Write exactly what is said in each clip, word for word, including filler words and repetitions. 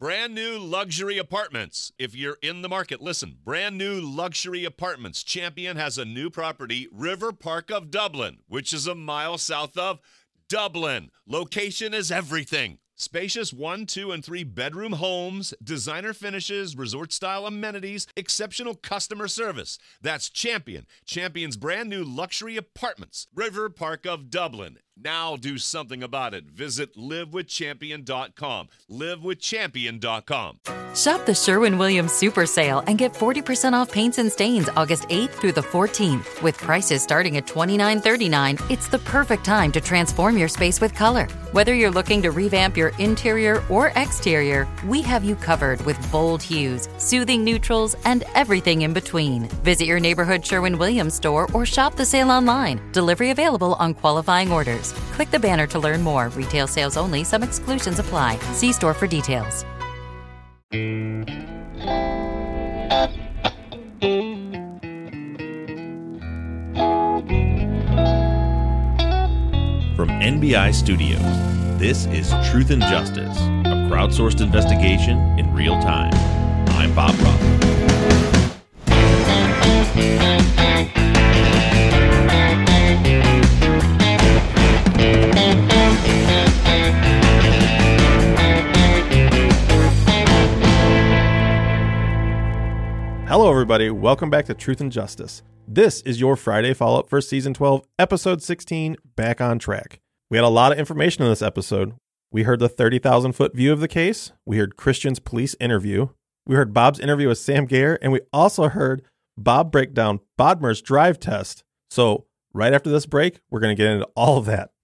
Brand new luxury apartments. If you're in the market, listen. Brand new luxury apartments. Champion has a new property, River Park of Dublin, which is a mile south of Dublin. Location is everything. Spacious one, two, and three bedroom homes, designer finishes, resort-style amenities, exceptional customer service. That's Champion. Champion's brand new luxury apartments. River Park of Dublin. Now do something about it. Visit live with champion dot com. live with champion dot com. Shop the Sherwin-Williams Super Sale and get forty percent off paints and stains August eighth through the fourteenth. With prices starting at twenty-nine thirty-nine, it's the perfect time to transform your space with color. Whether you're looking to revamp your interior or exterior, we have you covered with bold hues, soothing neutrals, and everything in between. Visit your neighborhood Sherwin-Williams store or shop the sale online. Delivery available on qualifying orders. Click the banner to learn more. Retail sales only. Some exclusions apply. See store for details. From N B I Studios, this is Truth and Justice, a crowdsourced investigation in real time. I'm Bob Roth. Hello, everybody. Welcome back to Truth and Justice. This is your Friday follow-up for Season twelve, Episode sixteen, Back on Track. We had a lot of information in this episode. We heard the thirty thousand foot view of the case. We heard Christian's police interview. We heard Bob's interview with Sam Gayer. And we also heard Bob break down Bodmer's drive test. So right after this break, we're going to get into all of that.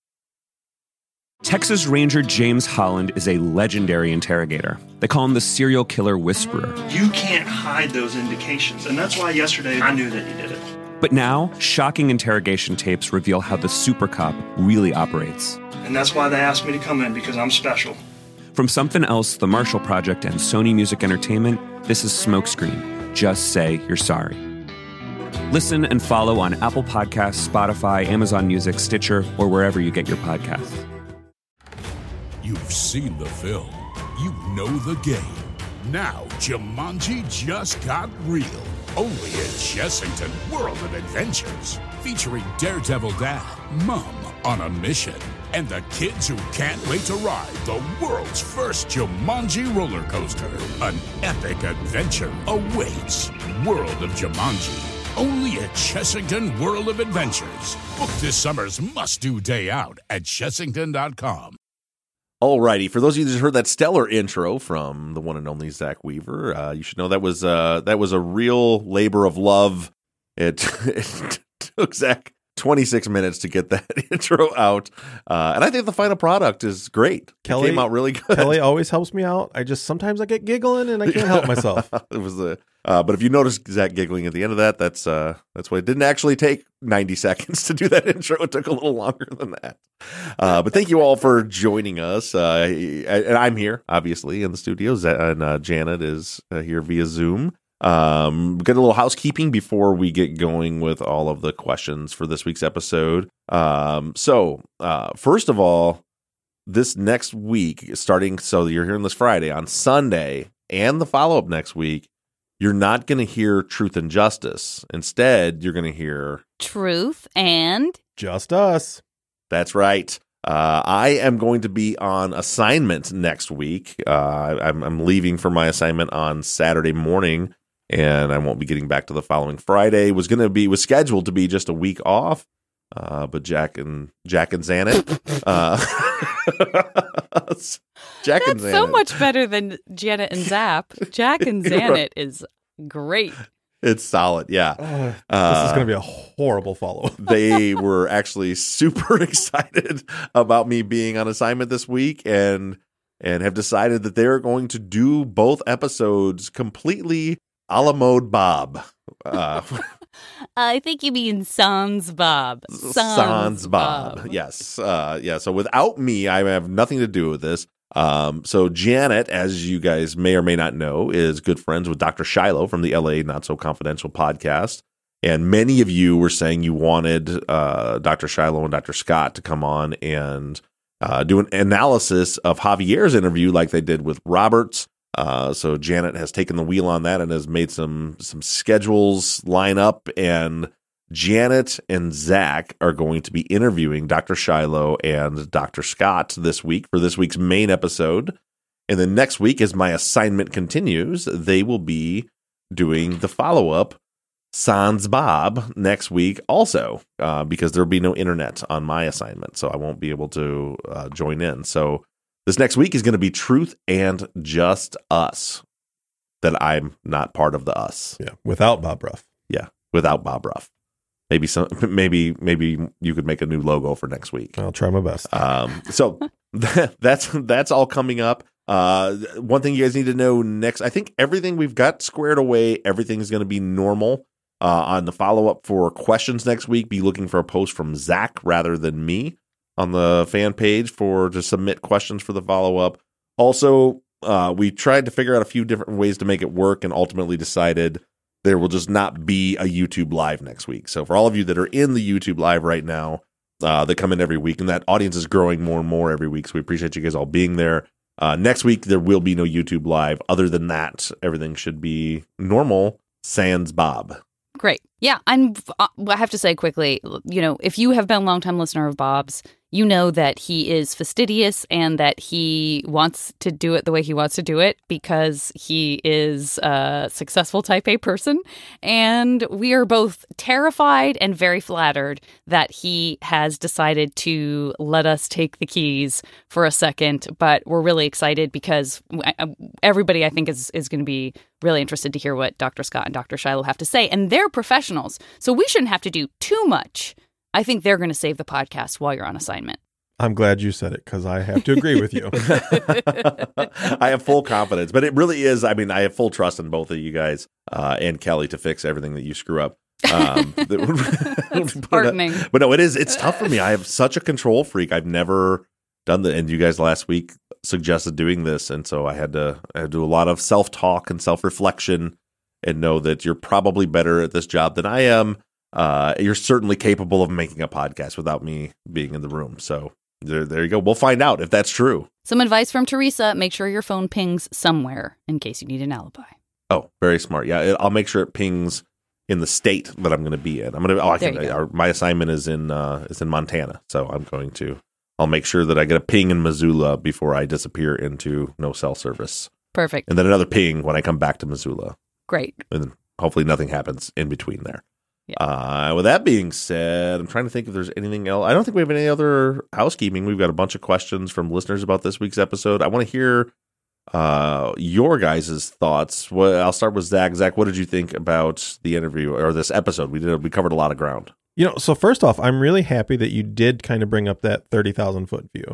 Texas Ranger James Holland is a legendary interrogator. They call him the serial killer whisperer. You can't hide those indications, and that's why yesterday I knew that he did it. But now, shocking interrogation tapes reveal how the super cop really operates. And that's why they asked me to come in, because I'm special. From Something Else, The Marshall Project, and Sony Music Entertainment, this is Smokescreen. Just say you're sorry. Listen and follow on Apple Podcasts, Spotify, Amazon Music, Stitcher, or wherever you get your podcasts. You've seen the film. You know the game. Now, Jumanji just got real. Only in Chessington World of Adventures. Featuring Daredevil Dad, Mom on a mission, and the kids who can't wait to ride the world's first Jumanji roller coaster. An epic adventure awaits. World of Jumanji. Only at Chessington World of Adventures. Book this summer's must-do day out at chessington dot com. Alrighty, for those of you that just heard that stellar intro from the one and only Zach Weaver, uh, you should know that was uh, that was a real labor of love. It, it took Zach twenty-six minutes to get that intro out, uh, and I think the final product is great. Kelly it came out really good. Kelly always helps me out. I just sometimes I get giggling and I can't help myself. It was a, uh, but if you notice Zach giggling at the end of that, that's uh, that's why it didn't actually take ninety seconds to do that intro. It took a little longer than that. Uh, but thank you all for joining us. Uh, and I'm here, obviously, in the studio, and uh, Janet is uh, here via Zoom. Um, get a little housekeeping before we get going with all of the questions for this week's episode. Um, so, uh, first of all, this next week, starting, so you're hearing this Friday, on Sunday, and the follow-up next week, you're not going to hear Truth and Justice. Instead, you're going to hear Truth and Just Us. That's right. Uh, I am going to be on assignment next week. Uh, I'm, I'm leaving for my assignment on Saturday morning, and I won't be getting back to the following Friday. Was going to be was scheduled to be just a week off, uh, but Jack and Jack and Zanet, uh, Jack That's and Zanet. so much better than Janet and Zap. Jack and Zanet Right. is great. It's solid, yeah. Uh, this Uh, is going to be a horrible follow-up. They were actually super excited about me being on assignment this week, and and have decided that they're going to do both episodes completely a la mode Bob. Uh, I think you mean Sans Bob. Sans, Sans Bob. Bob. Yes. Uh, yeah. So without me, I have nothing to do with this. Um, so Janet, as you guys may or may not know, is good friends with Doctor Shiloh from the L A Not So Confidential podcast. And many of you were saying you wanted uh, Doctor Shiloh and Doctor Scott to come on and uh, do an analysis of Javier's interview like they did with Roberts. Uh, so Janet has taken the wheel on that and has made some some schedules line up, and Janet and Zach are going to be interviewing Doctor Shiloh and Doctor Scott this week for this week's main episode. And then next week, as my assignment continues, they will be doing the follow-up Sans Bob next week also, uh, because there will be no internet on my assignment, so I won't be able to uh, join in. So this next week is going to be Truth and Just Us, that I'm not part of the us. Yeah, without Bob Ruff. Yeah, without Bob Ruff. Maybe some, maybe maybe you could make a new logo for next week. I'll try my best. Um, so that, that's that's all coming up. Uh, one thing you guys need to know next, I think everything we've got squared away. Everything's going to be normal. Uh, on the follow up for questions next week, be looking for a post from Zach rather than me on the fan page for to submit questions for the follow up. Also, uh, we tried to figure out a few different ways to make it work, and ultimately decided there will just not be a YouTube live next week. So for all of you that are in the YouTube live right now, uh, that come in every week, and that audience is growing more and more every week, so we appreciate you guys all being there. Uh, next week, there will be no YouTube live. Other than that, everything should be normal, sans Bob. Great. Yeah, I'm, I have to say quickly, you know, if you have been a longtime listener of Bob's, you know that he is fastidious and that he wants to do it the way he wants to do it because he is a successful type A person. And we are both terrified and very flattered that he has decided to let us take the keys for a second. But we're really excited because everybody, I think, is, is going to be really interested to hear what Doctor Scott and Doctor Shiloh have to say. And they're professionals, so we shouldn't have to do too much. I think they're going to save the podcast while you're on assignment. I'm glad you said it because I have to agree with you. I have full confidence, but it really is. I mean, I have full trust in both of you guys uh, and Kelly to fix everything that you screw up. Um, That's pardoning. But no, it is. It's tough for me. I have such a control freak. I've never done that. And you guys last week suggested doing this. And so I had to, I had to do a lot of self-talk and self-reflection and know that you're probably better at this job than I am. Uh, you're certainly capable of making a podcast without me being in the room. So there, there you go. We'll find out if that's true. Some advice from Teresa: make sure your phone pings somewhere in case you need an alibi. Oh, very smart. Yeah, it, I'll make sure it pings in the state that I'm going to be in. I'm going to. Oh, I can. Our, my assignment is in uh, is in Montana, so I'm going to. I'll make sure that I get a ping in Missoula before I disappear into no cell service. Perfect. And then another ping when I come back to Missoula. Great. And hopefully nothing happens in between there. Yeah. Uh, with that being said, I'm trying to think if there's anything else. I don't think we have any other housekeeping. We've got a bunch of questions from listeners about this week's episode. I want to hear uh, your guys' thoughts. Well, I'll start with Zach. Zach, what did you think about the interview or this episode? We did. We covered a lot of ground. You know, so first off, I'm really happy that you did kind of bring up that thirty thousand foot view.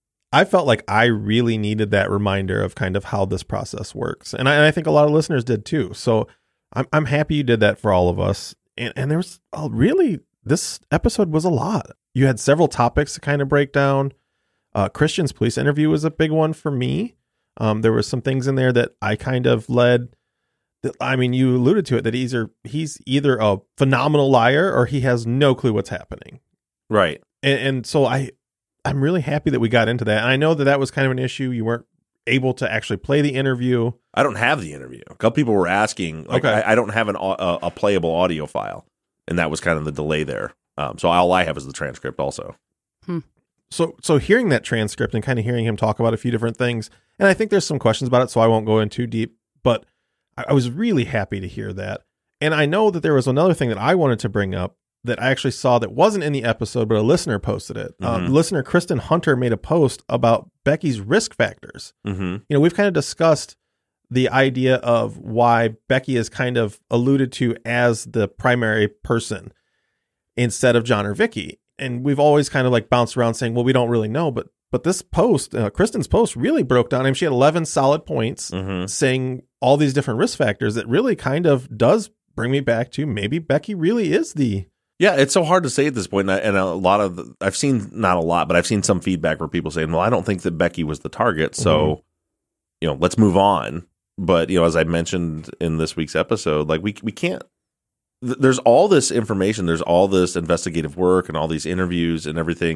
I felt like I really needed that reminder of kind of how this process works. And I, and I think a lot of listeners did too. So I'm I'm happy you did that for all of us. And, and there was a really, this episode was a lot. You had several topics to kind of break down. Uh, Christian's police interview was a big one for me. Um, there were some things in there that I kind of led. That, I mean, you alluded to it, that he's, either, he's either a phenomenal liar or he has no clue what's happening. Right. And, and so I, I'm really happy that we got into that. And I know that that was kind of an issue. You weren't able to actually play the interview. I don't have the interview. A couple people were asking. Like, okay. I, I don't have an a, a playable audio file, and that was kind of the delay there. Um, so all I have is the transcript also. Hmm. So so hearing that transcript and kind of hearing him talk about a few different things, and I think there's some questions about it, so I won't go in too deep, but I, I was really happy to hear that. And I know that there was another thing that I wanted to bring up that I actually saw that wasn't in the episode, but a listener posted it. Mm-hmm. Uh, listener Kristen Hunter made a post about Becky's risk factors. Mm-hmm. You know, we've kind of discussed the idea of why Becky is kind of alluded to as the primary person instead of John or Vicky. And we've always kind of like bounced around saying, well, we don't really know. But but this post, uh, Kristen's post really broke down. I mean, she had eleven solid points mm-hmm. saying all these different risk factors that really kind of does bring me back to maybe Becky really is the... Yeah, it's so hard to say at this point. And, I, and a lot of, the, I've seen, not a lot, but I've seen some feedback where people saying, well, I don't think that Becky was the target. So, mm-hmm. you know, let's move on. But, you know, as I mentioned in this week's episode, like we we can't, th- there's all this information, there's all this investigative work and all these interviews and everything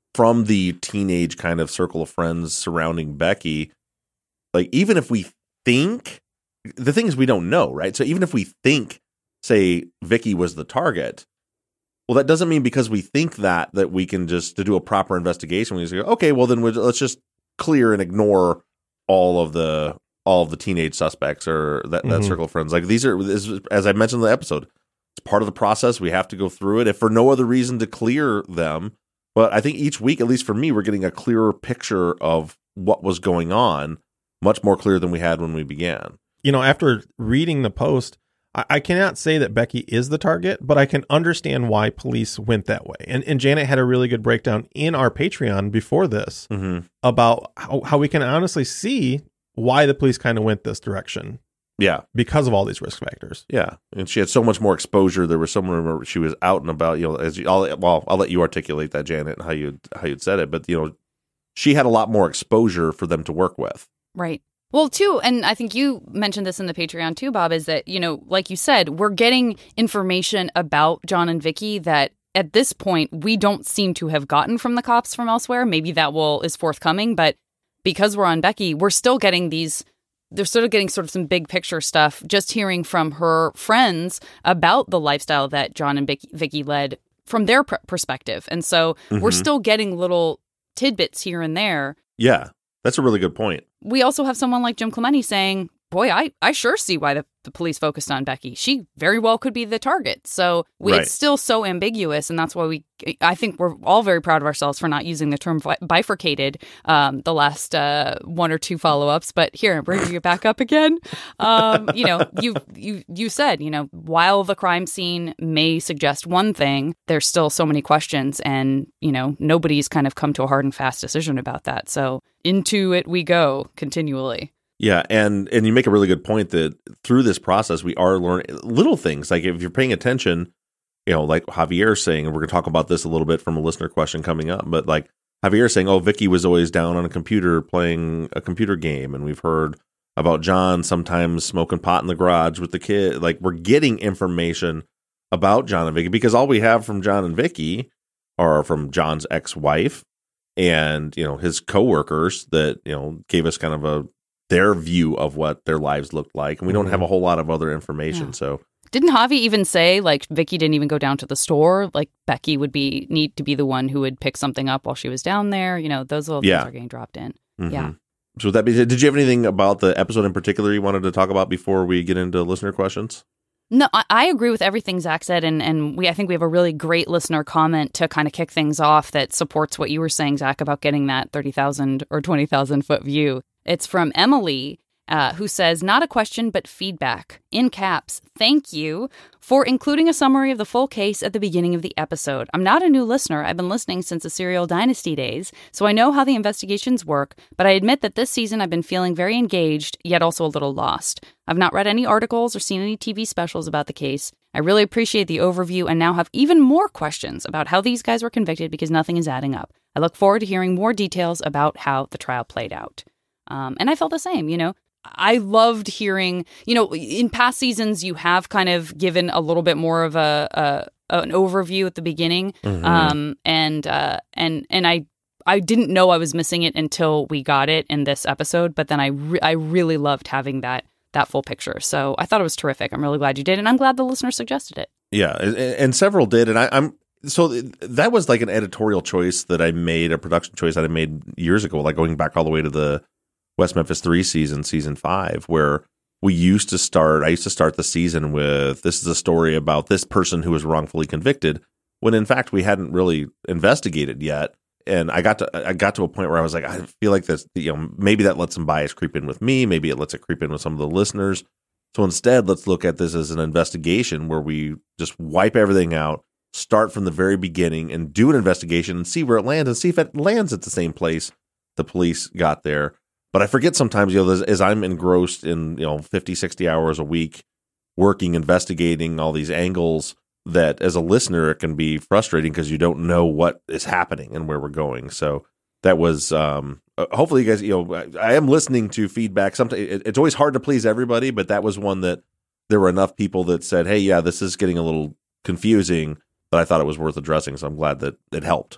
from the teenage kind of circle of friends surrounding Becky, like even if we think, the thing is we don't know, right? So even if we think, say, Vicky was the target, well, that doesn't mean because we think that, that we can just, to do a proper investigation, we just go, okay, well then we, let's just clear and ignore all of the all of the teenage suspects or that, mm-hmm. that circle of friends. Like these are, as I mentioned in the episode, it's part of the process. We have to go through it, if for no other reason to clear them. But I think each week, at least for me, we're getting a clearer picture of what was going on, much more clear than we had when we began. You know, after reading the post, I, I cannot say that Becky is the target, but I can understand why police went that way. And, and Janet had a really good breakdown in our Patreon before this mm-hmm. about how, how we can honestly see why the police kind of went this direction. Yeah. Because of all these risk factors. Yeah. And she had so much more exposure. There was someone where she was out and about, you know, as you, I'll, well, I'll let you articulate that, Janet, and how you, how you'd said it. But, you know, she had a lot more exposure for them to work with. Right. Well, too, and I think you mentioned this in the Patreon too, Bob, is that, you know, like you said, we're getting information about John and Vicky that at this point we don't seem to have gotten from the cops from elsewhere. Maybe that will is forthcoming, but because we're on Becky, we're still getting these, they're sort of getting sort of some big picture stuff, just hearing from her friends about the lifestyle that John and Vicky, Vicky led from their pr- perspective. And so mm-hmm. we're still getting little tidbits here and there. Yeah, that's a really good point. We also have someone like Jim Clemente saying, boy, I, I sure see why the, the police focused on Becky. She very well could be the target. So we, right. it's still so ambiguous. And that's why we, I think we're all very proud of ourselves for not using the term bifurcated um, the last uh, one or two follow-ups. But here, I'm bringing it back up again. Um, you know, you, you, you said, you know, while the crime scene may suggest one thing, there's still so many questions. And, you know, nobody's kind of come to a hard and fast decision about that. So into it we go continually. Yeah, and and you make a really good point that through this process, we are learning little things. Like if you're paying attention, you know, like Javier's saying, and we're going to talk about this a little bit from a listener question coming up, but like Javier's saying, oh, Vicky was always down on a computer playing a computer game. And we've heard about John sometimes smoking pot in the garage with the kid. Like we're getting information about John and Vicky because all we have from John and Vicky are from John's ex-wife and, you know, his coworkers that, you know, gave us kind of a their view of what their lives looked like. And we don't have a whole lot of other information. Yeah. So didn't Javi even say like Vicky didn't even go down to the store? Like Becky would be need to be the one who would pick something up while she was down there. You know, those little yeah. things are getting dropped in. Mm-hmm. Yeah. So with that being said, did you have anything about the episode in particular you wanted to talk about before we get into listener questions? No, I, I agree with everything Zach said. And, and we I think we have a really great listener comment to kind of kick things off that supports what you were saying, Zach, about getting that thirty thousand or twenty thousand foot view. It's from Emily, uh, who says, not a question, but feedback. In caps, thank you for including a summary of the full case at the beginning of the episode. I'm not a new listener. I've been listening since the Serial Dynasty days, so I know how the investigations work, but I admit that this season I've been feeling very engaged, yet also a little lost. I've not read any articles or seen any T V specials about the case. I really appreciate the overview and now have even more questions about how these guys were convicted because nothing is adding up. I look forward to hearing more details about how the trial played out. Um, and I felt the same, you know. I loved hearing, you know, in past seasons, you have kind of given a little bit more of a, a an overview at the beginning. Mm-hmm. Um, and uh, and and I I didn't know I was missing it until we got it in this episode. But then I re- I really loved having that that full picture. So I thought it was terrific. I'm really glad you did. And I'm glad the listener suggested it. Yeah. And, and several did. And I, I'm so that was like an editorial choice that I made, a production choice that I made years ago, like going back all the way to the West Memphis three season, season five, where we used to start, I used to start the season with, this is a story about this person who was wrongfully convicted, when in fact we hadn't really investigated yet. And I got to, I got to a point where I was like, I feel like this, you know, maybe that lets some bias creep in with me. Maybe it lets it creep in with some of the listeners. So instead, let's look at this as an investigation where we just wipe everything out, start from the very beginning and do an investigation and see where it lands and see if it lands at the same place the police got there. But I forget sometimes, you know, as, as I'm engrossed in, you know, fifty, sixty hours a week working, investigating all these angles, that as a listener, it can be frustrating because you don't know what is happening and where we're going. So that was, um, hopefully you guys, you know, I, I am listening to feedback. Sometimes it, it's always hard to please everybody, but that was one that there were enough people that said, hey, yeah, this is getting a little confusing, but I thought it was worth addressing. So I'm glad that it helped.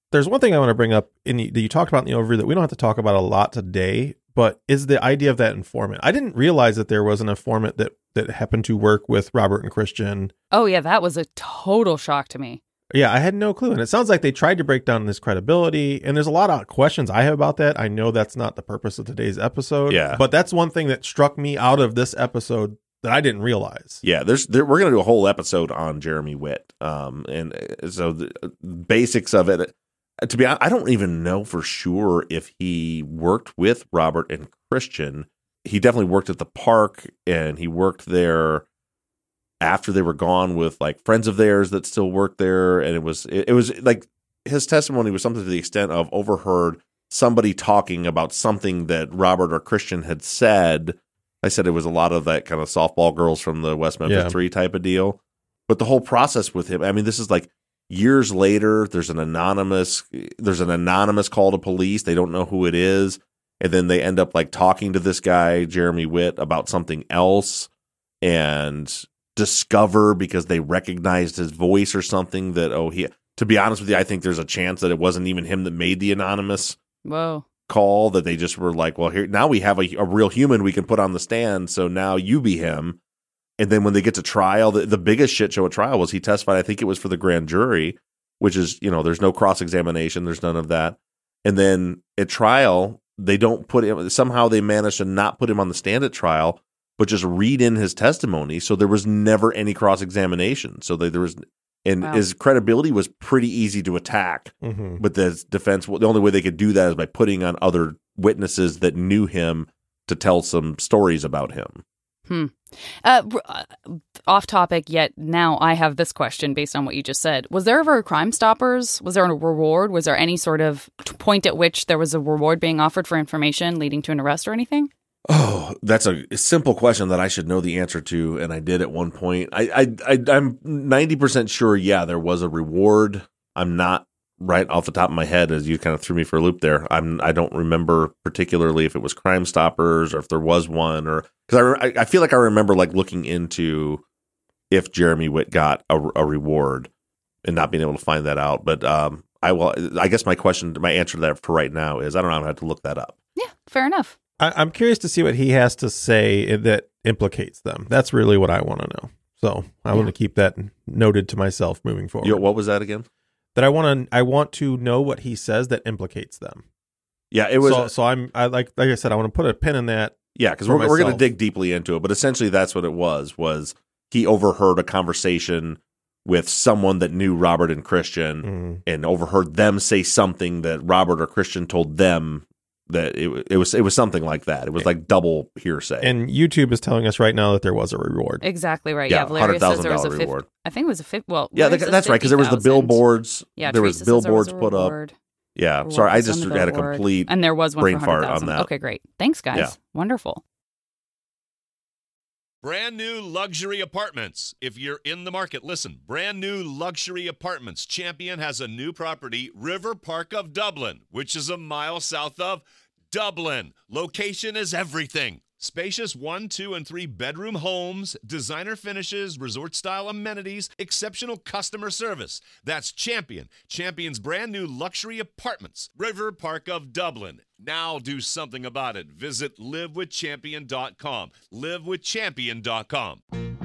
There's one thing I want to bring up in the, that you talked about in the overview that we don't have to talk about a lot today, but is the idea of that informant. I didn't realize that there was an informant that, that happened to work with Robert and Christian. Oh, yeah, that was a total shock to me. Yeah, I had no clue. And it sounds like they tried to break down his credibility. And there's a lot of questions I have about that. I know that's not the purpose of today's episode. Yeah. But that's one thing that struck me out of this episode that I didn't realize. Yeah, there's there, we're going to do a whole episode on Jeremy Witt. Um, and so the basics of it, to be honest, I don't even know for sure if he worked with Robert and Christian. He definitely worked at the park, and he worked there after they were gone with like friends of theirs that still worked there. And it was, it, it was like his testimony was something to the extent of overheard somebody talking about something that Robert or Christian had said. I said it was a lot of that kind of softball girls from the West Memphis Yeah. Three type of deal. But the whole process with him, I mean, this is like years later, there's an anonymous, there's an anonymous call to police. They don't know who it is. And then they end up like talking to this guy, Jeremy Witt, about something else, and discover because they recognized his voice or something that, oh, he, to be honest with you, I think there's a chance that it wasn't even him that made the anonymous Whoa. call, that they just were like, well, here, now we have a, a real human we can put on the stand. So now you be him. And then when they get to trial, the, the biggest shit show at trial was he testified, I think it was for the grand jury, which is, you know, there's no cross-examination. There's none of that. And then at trial, they don't put him, somehow they managed to not put him on the stand at trial, but just read in his testimony. So there was never any cross-examination. So they, there was, and Wow. his credibility was pretty easy to attack. Mm-hmm. But the defense, the only way they could do that is by putting on other witnesses that knew him to tell some stories about him. Hmm. Uh, uh, off topic, yet now I have this question based on what you just said. Was there ever a Crime Stoppers? Was there a reward? Was there any sort of point at which there was a reward being offered for information leading to an arrest or anything? Oh, that's a simple question that I should know the answer to, and I did at one point. I, I, I I'm ninety percent sure, yeah, there was a reward. I'm not right off the top of my head, as you kind of threw me for a loop there. I'm I don't remember particularly if it was Crime Stoppers or if there was one, or because I, I feel like I remember like looking into if Jeremy Witt got a, a reward and not being able to find that out. But um, I will. I guess my question, my answer to that for right now is I don't know. I have to look that up. Yeah, fair enough. I, I'm curious to see what he has to say that implicates them. That's really what I want to know. So I Yeah. want to keep that noted to myself moving forward. You know, what was that again? That I want to, I want to know what he says that implicates them. Yeah, it was. So, so I'm, I like, like I said, I want to put a pin in that. Yeah, because for we're, we're going to myself. dig deeply into it, but essentially that's what it was, was he overheard a conversation with someone that knew Robert and Christian Mm. and overheard them say something that Robert or Christian told them that it, it was it was something like that. It was like double hearsay. And YouTube is telling us right now that there was a reward. Exactly right. Yeah, Yeah, Valeria says there was a one hundred thousand dollars fifty. reward. I think it was a fifty. Well, yeah, Valeria that, says that's right, because there was the fifty thousand. billboards. Yeah, there Teresa was says there was billboards a put up. reward. Yeah, Reward sorry, I was just on the had a billboard. complete And there was one brain for fart one hundred thousand. on that. Okay, great. Thanks, guys. Yeah. Wonderful. Brand new luxury apartments. If you're in the market, listen. Brand new luxury apartments. Champion has a new property, River Park of Dublin, which is a mile south of Dublin. Location is everything. Spacious one, two, and three bedroom homes, designer finishes, resort-style amenities, exceptional customer service. That's Champion. Champion's brand new luxury apartments, River Park of Dublin. Now do something about it. Visit live with champion dot com. live with champion dot com.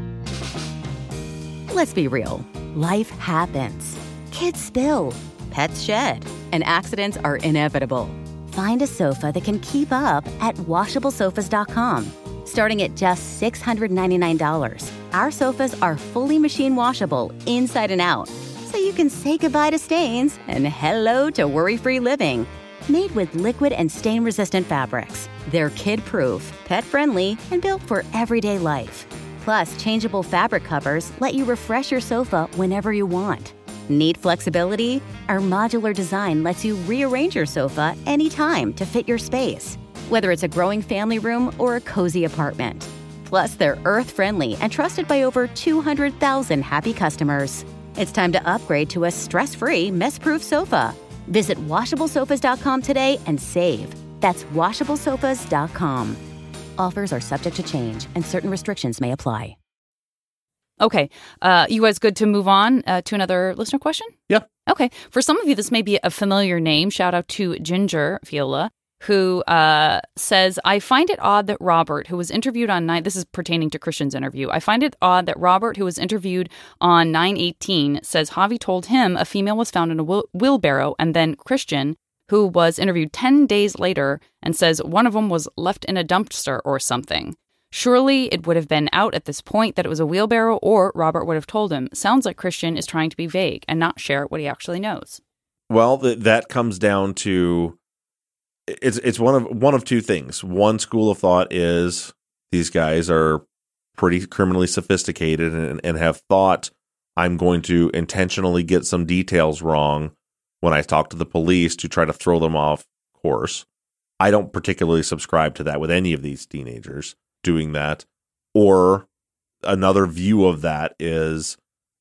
Let's be real. Life happens. Kids spill. Pets shed. And accidents are inevitable. Find a sofa that can keep up at washable sofas dot com. Starting at just six hundred ninety-nine dollars, our sofas are fully machine washable inside and out, so you can say goodbye to stains and hello to worry-free living. Made with liquid and stain-resistant fabrics, they're kid-proof, pet-friendly, and built for everyday life. Plus, changeable fabric covers let you refresh your sofa whenever you want. Need flexibility? Our modular design lets you rearrange your sofa anytime to fit your space, whether it's a growing family room or a cozy apartment. Plus, they're earth-friendly and trusted by over two hundred thousand happy customers. It's time to upgrade to a stress-free, mess-proof sofa. Visit washable sofas dot com today and save. That's washable sofas dot com. Offers are subject to change and certain restrictions may apply. Okay. Uh, you guys good to move on uh, to another listener question? Yeah. Okay. For some of you, this may be a familiar name. Shout out to Ginger Viola, who uh, says, I find it odd that Robert, who was interviewed on nine, this is pertaining to Christian's interview. I find it odd that Robert, who was interviewed on nine eighteen, says Javi told him a female was found in a wheel- wheelbarrow, and then Christian, who was interviewed ten days later, and says one of them was left in a dumpster or something. Surely it would have been out at this point that it was a wheelbarrow, or Robert would have told him. Sounds like Christian is trying to be vague and not share what he actually knows. Well, th- that comes down to it's it's one of one of two things. One school of thought is these guys are pretty criminally sophisticated and, and have thought, I'm going to intentionally get some details wrong when I talk to the police to try to throw them off course. I don't particularly subscribe to that with any of these teenagers doing that. Or another view of that is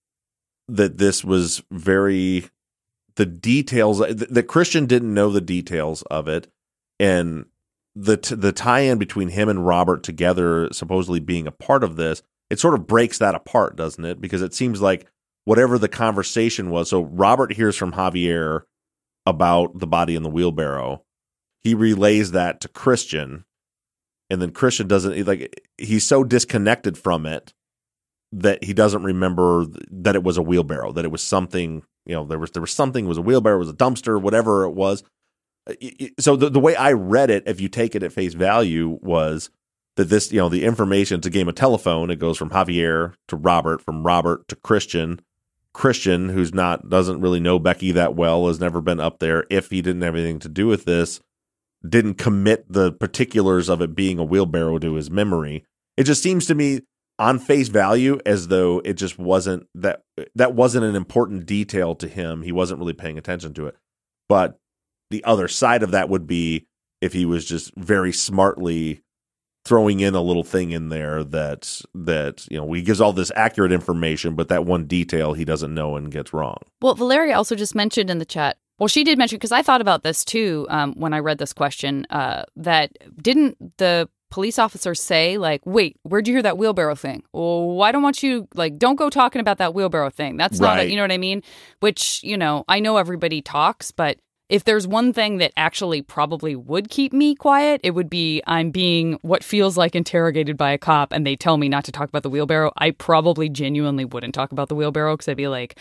that this was very, the details, that Christian didn't know the details of it, and the the tie-in between him and Robert together supposedly being a part of this, it sort of breaks that apart, doesn't it? Because it seems like whatever the conversation was, so Robert hears from Javier about the body in the wheelbarrow. He relays that to Christian, and then Christian doesn't, like, he's so disconnected from it that he doesn't remember that it was a wheelbarrow, that it was something, you know, there was there was something, it was a wheelbarrow, it was a dumpster, whatever it was. So the, the way I read it, if you take it at face value, was that this, you know, the information, it's a game of telephone. It goes from Javier to Robert, from Robert to Christian. Christian, who's not, doesn't really know Becky that well, has never been up there. If he didn't have anything to do with this, didn't commit the particulars of it being a wheelbarrow to his memory. It just seems to me on face value as though it just wasn't that, that wasn't an important detail to him. He wasn't really paying attention to it. But the other side of that would be if he was just very smartly throwing in a little thing in there that, that, you know, he gives all this accurate information, but that one detail he doesn't know and gets wrong. Well, Valeria also just mentioned in the chat, well, she did mention, because I thought about this too um, when I read this question, uh, that didn't the police officer say, like, wait, where'd you hear that wheelbarrow thing? Well, why don't want you, like, don't go talking about that wheelbarrow thing. That's not, right. a, you know what I mean? Which, you know, I know everybody talks, but if there's one thing that actually probably would keep me quiet, it would be I'm being what feels like interrogated by a cop and they tell me not to talk about the wheelbarrow. I probably genuinely wouldn't talk about the wheelbarrow because I'd be like,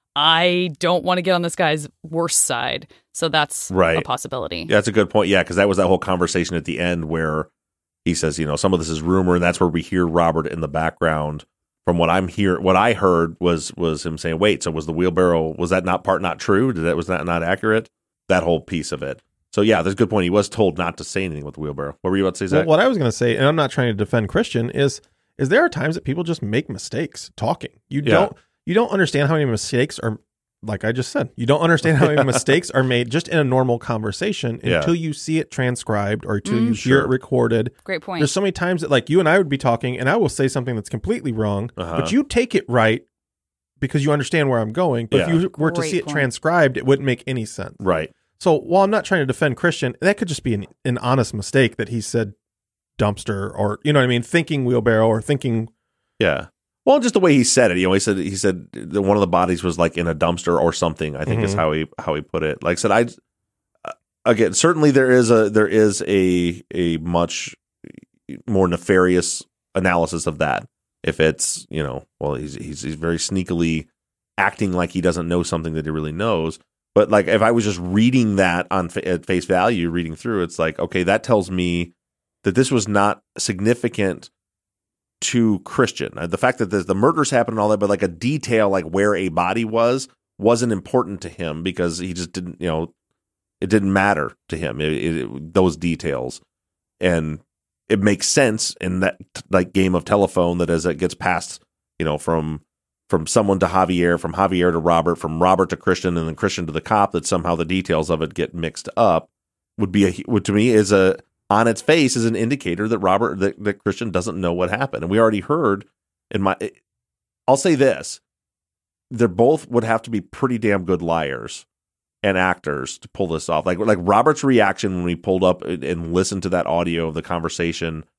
I don't want to get on this guy's worst side. So that's right. a possibility. Yeah, that's a good point. Yeah, because that was that whole conversation at the end where he says, you know, some of this is rumor, and that's where we hear Robert in the background. From what I'm here, what I heard was was him saying, wait, so was the wheelbarrow, was that not part not true? Did that was that not accurate? That whole piece of it. So yeah, that's a good point. He was told not to say anything with the wheelbarrow. What were you about to say, Zach? Well, what I was going to say, and I'm not trying to defend Christian, is is there are times that people just make mistakes talking. You Yeah. don't you don't understand how many mistakes are, like I just said, you don't understand how many mistakes are made just in a normal conversation Yeah. until you see it transcribed or until Mm. you Sure. hear it recorded. Great point. There's so many times that, like, you and I would be talking and I will say something that's completely wrong, Uh-huh. but you take it right because you understand where I'm going. But Yeah. if you were to Great see it point. transcribed, it wouldn't make any sense. Right. So while I'm not trying to defend Christian, that could just be an, an honest mistake that he said dumpster or, you know what I mean, thinking wheelbarrow or thinking. Yeah. Well, just the way he said it, you know, he said he said that one of the bodies was like in a dumpster or something. I think is Mhm. how he how he put it. Like I said, I uh, again certainly there is a there is a a much more nefarious analysis of that. If it's, you know, well, he's he's he's very sneakily acting like he doesn't know something that he really knows. But like if I was just reading that on fa- at face value, reading through, it's like, okay, that tells me that this was not significant to Christian. The fact that the, the murders happened and all that, but like a detail like where a body was wasn't important to him because he just didn't, you know, it didn't matter to him, it, it, those details. And it makes sense in that like game of telephone that as it gets passed, you know, from from someone to Javier, from Javier to Robert, from Robert to Christian, and then Christian to the cop, that somehow the details of it get mixed up would be a, would to me is a, on its face is an indicator that Robert, that, that Christian doesn't know what happened. And we already heard in my, I'll say this, they're both would have to be pretty damn good liars and actors to pull this off. Like, like Robert's reaction when we pulled up and listened to that audio of the conversation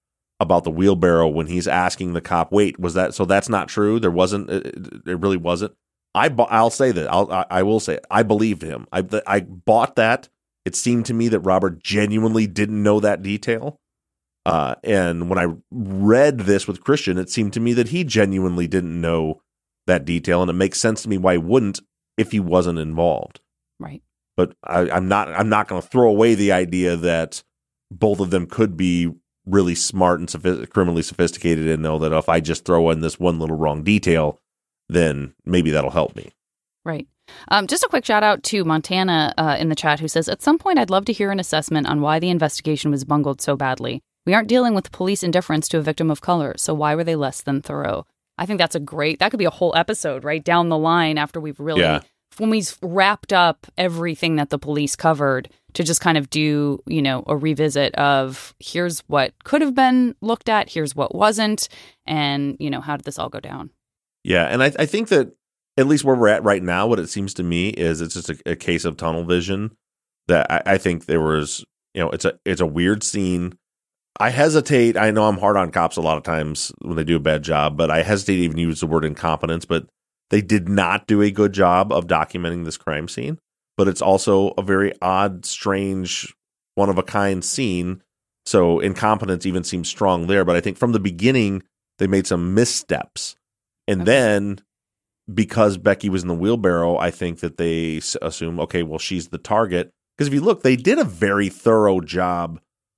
about the wheelbarrow when he's asking the cop, wait, was that, so that's not true? There wasn't, it, it really wasn't. I, I'll say that, I'll, I, I will say it. I believed him. I, I bought that. It seemed to me that Robert genuinely didn't know that detail. Uh, and when I read this with Christian, it seemed to me that he genuinely didn't know that detail. And it makes sense to me why he wouldn't if he wasn't involved. Right. But I, I'm not, I'm not going to throw away the idea that both of them could be really smart and sophi- criminally sophisticated and know that if I just throw in this one little wrong detail, then maybe that'll help me. Right. Um, just a quick shout out to Montana uh, in the chat who says, at some point, I'd love to hear an assessment on why the investigation was bungled so badly. We aren't dealing with police indifference to a victim of color, so why were they less than thorough? I think that's a great, that could be a whole episode right down the line after we've really, Yeah. when we've wrapped up everything that the police covered, to just kind of do, you know, a revisit of here's what could have been looked at, here's what wasn't, and, you know, how did this all go down? Yeah, and I, I think that at least where we're at right now, what it seems to me is it's just a, a case of tunnel vision. That I, I think there was, you know, it's a it's a weird scene. I hesitate. I know I'm hard on cops a lot of times when they do a bad job, but I hesitate to even use the word incompetence. But they did not do a good job of documenting this crime scene. But it's also a very odd, strange, one of a kind scene. So incompetence even seems strong there. But I think from the beginning they made some missteps, and Okay. then, because Becky was in the wheelbarrow, I think that they s- assume, okay, well, she's the target. Because if you look, they did a very thorough job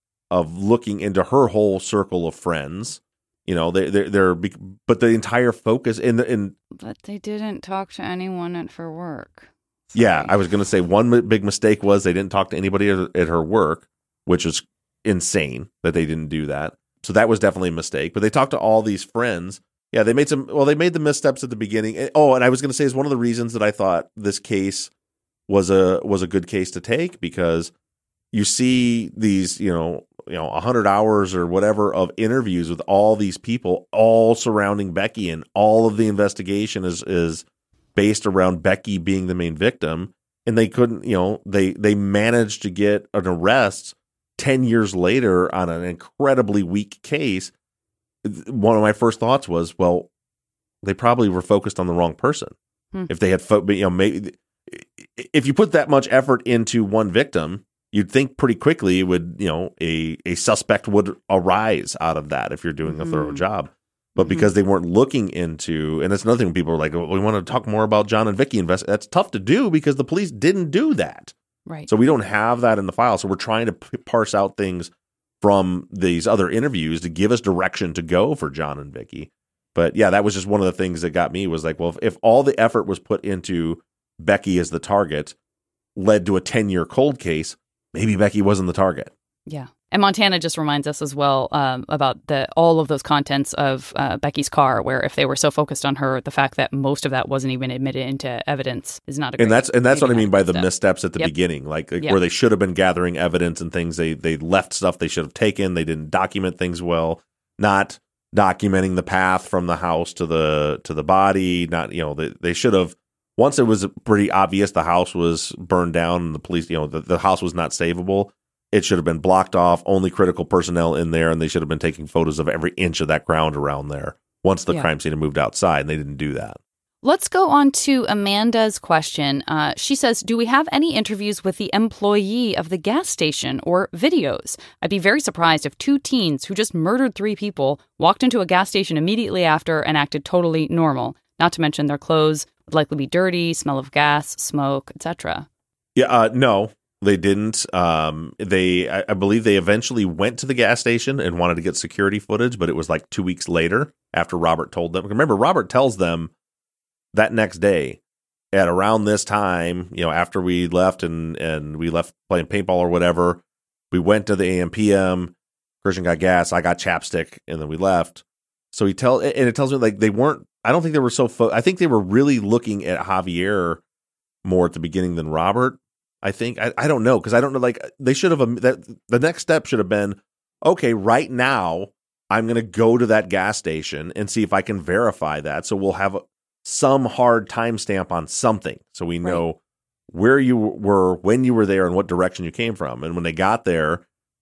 of looking into her whole circle of friends. You know, they, they're, they're, bec- but the entire focus in the, in, But they didn't talk to anyone at her work. yeah, I was going to say one mi- big mistake was they didn't talk to anybody at, at her work, which is insane that they didn't do that. So that was definitely a mistake. But they talked to all these friends. Yeah, they made some, well, they made the missteps at the beginning. And- Oh, and I was going to say is one of the reasons that I thought this case was a was a good case to take, because you see these, you know, you know, one hundred hours or whatever of interviews with all these people, all surrounding Becky, and all of the investigation is is based around Becky being the main victim. And they couldn't, you know, they they managed to get an arrest ten years later on an incredibly weak case. One of my first thoughts was, well, they probably were focused on the wrong person. Hmm. If they had, fo- you know, maybe if you put that much effort into one victim, you'd think pretty quickly it would, you know, a, a suspect would arise out of that if you're doing a thorough Mhm. job. But because they weren't looking into, and that's another thing when people are like, oh, we want to talk more about John and Vicky invest. That's tough to do because the police didn't do that. Right. So we don't have that in the file. So we're trying to p- parse out things from these other interviews to give us direction to go for John and Vicky. But yeah, that was just one of the things that got me was like, well, if, if all the effort was put into Becky as the target led to a ten-year cold case, maybe Becky wasn't the target. Yeah. And Montana just reminds us as well um, about the all of those contents of uh, Becky's car, where if they were so focused on her, the fact that most of that wasn't even admitted into evidence is not a great, And that's and that's what I mean by the step. missteps at the Yep. beginning, like, like Yep. where they should have been gathering evidence and things. They they left stuff they should have taken. They didn't document things well. Not documenting the path from the house to the to the body. Not you know they they should have. Once it was pretty obvious the house was burned down and the police, you know, the, the house was not savable, it should have been blocked off, only critical personnel in there, and they should have been taking photos of every inch of that ground around there once the Yeah. crime scene had moved outside, and they didn't do that. Let's go on to Amanda's question. Uh, she says, do we have any interviews with the employee of the gas station or videos? I'd be very surprised if two teens who just murdered three people walked into a gas station immediately after and acted totally normal, not to mention their clothes would likely be dirty, smell of gas, smoke, et cetera. Yeah, uh, no, they didn't. Um, they, I, I believe, they eventually went to the gas station and wanted to get security footage, but it was like two weeks later after Robert told them. Remember, Robert tells them that next day at around this time, you know, after we left and and we left playing paintball or whatever, we went to the A M P M. Christian got gas, I got chapstick, and then we left. So he tell, and it tells me like they weren't. I don't think they were so. Fo- I think they were really looking at Javier more at the beginning than Robert. I think I, I don't know because I don't know. Like they should have. Um, that the next step should have been okay. Right now, I'm going to go to that gas station and see if I can verify that. So we'll have a, some hard timestamp on something, so we know right. where you were, when you were there, and what direction you came from. And when they got there,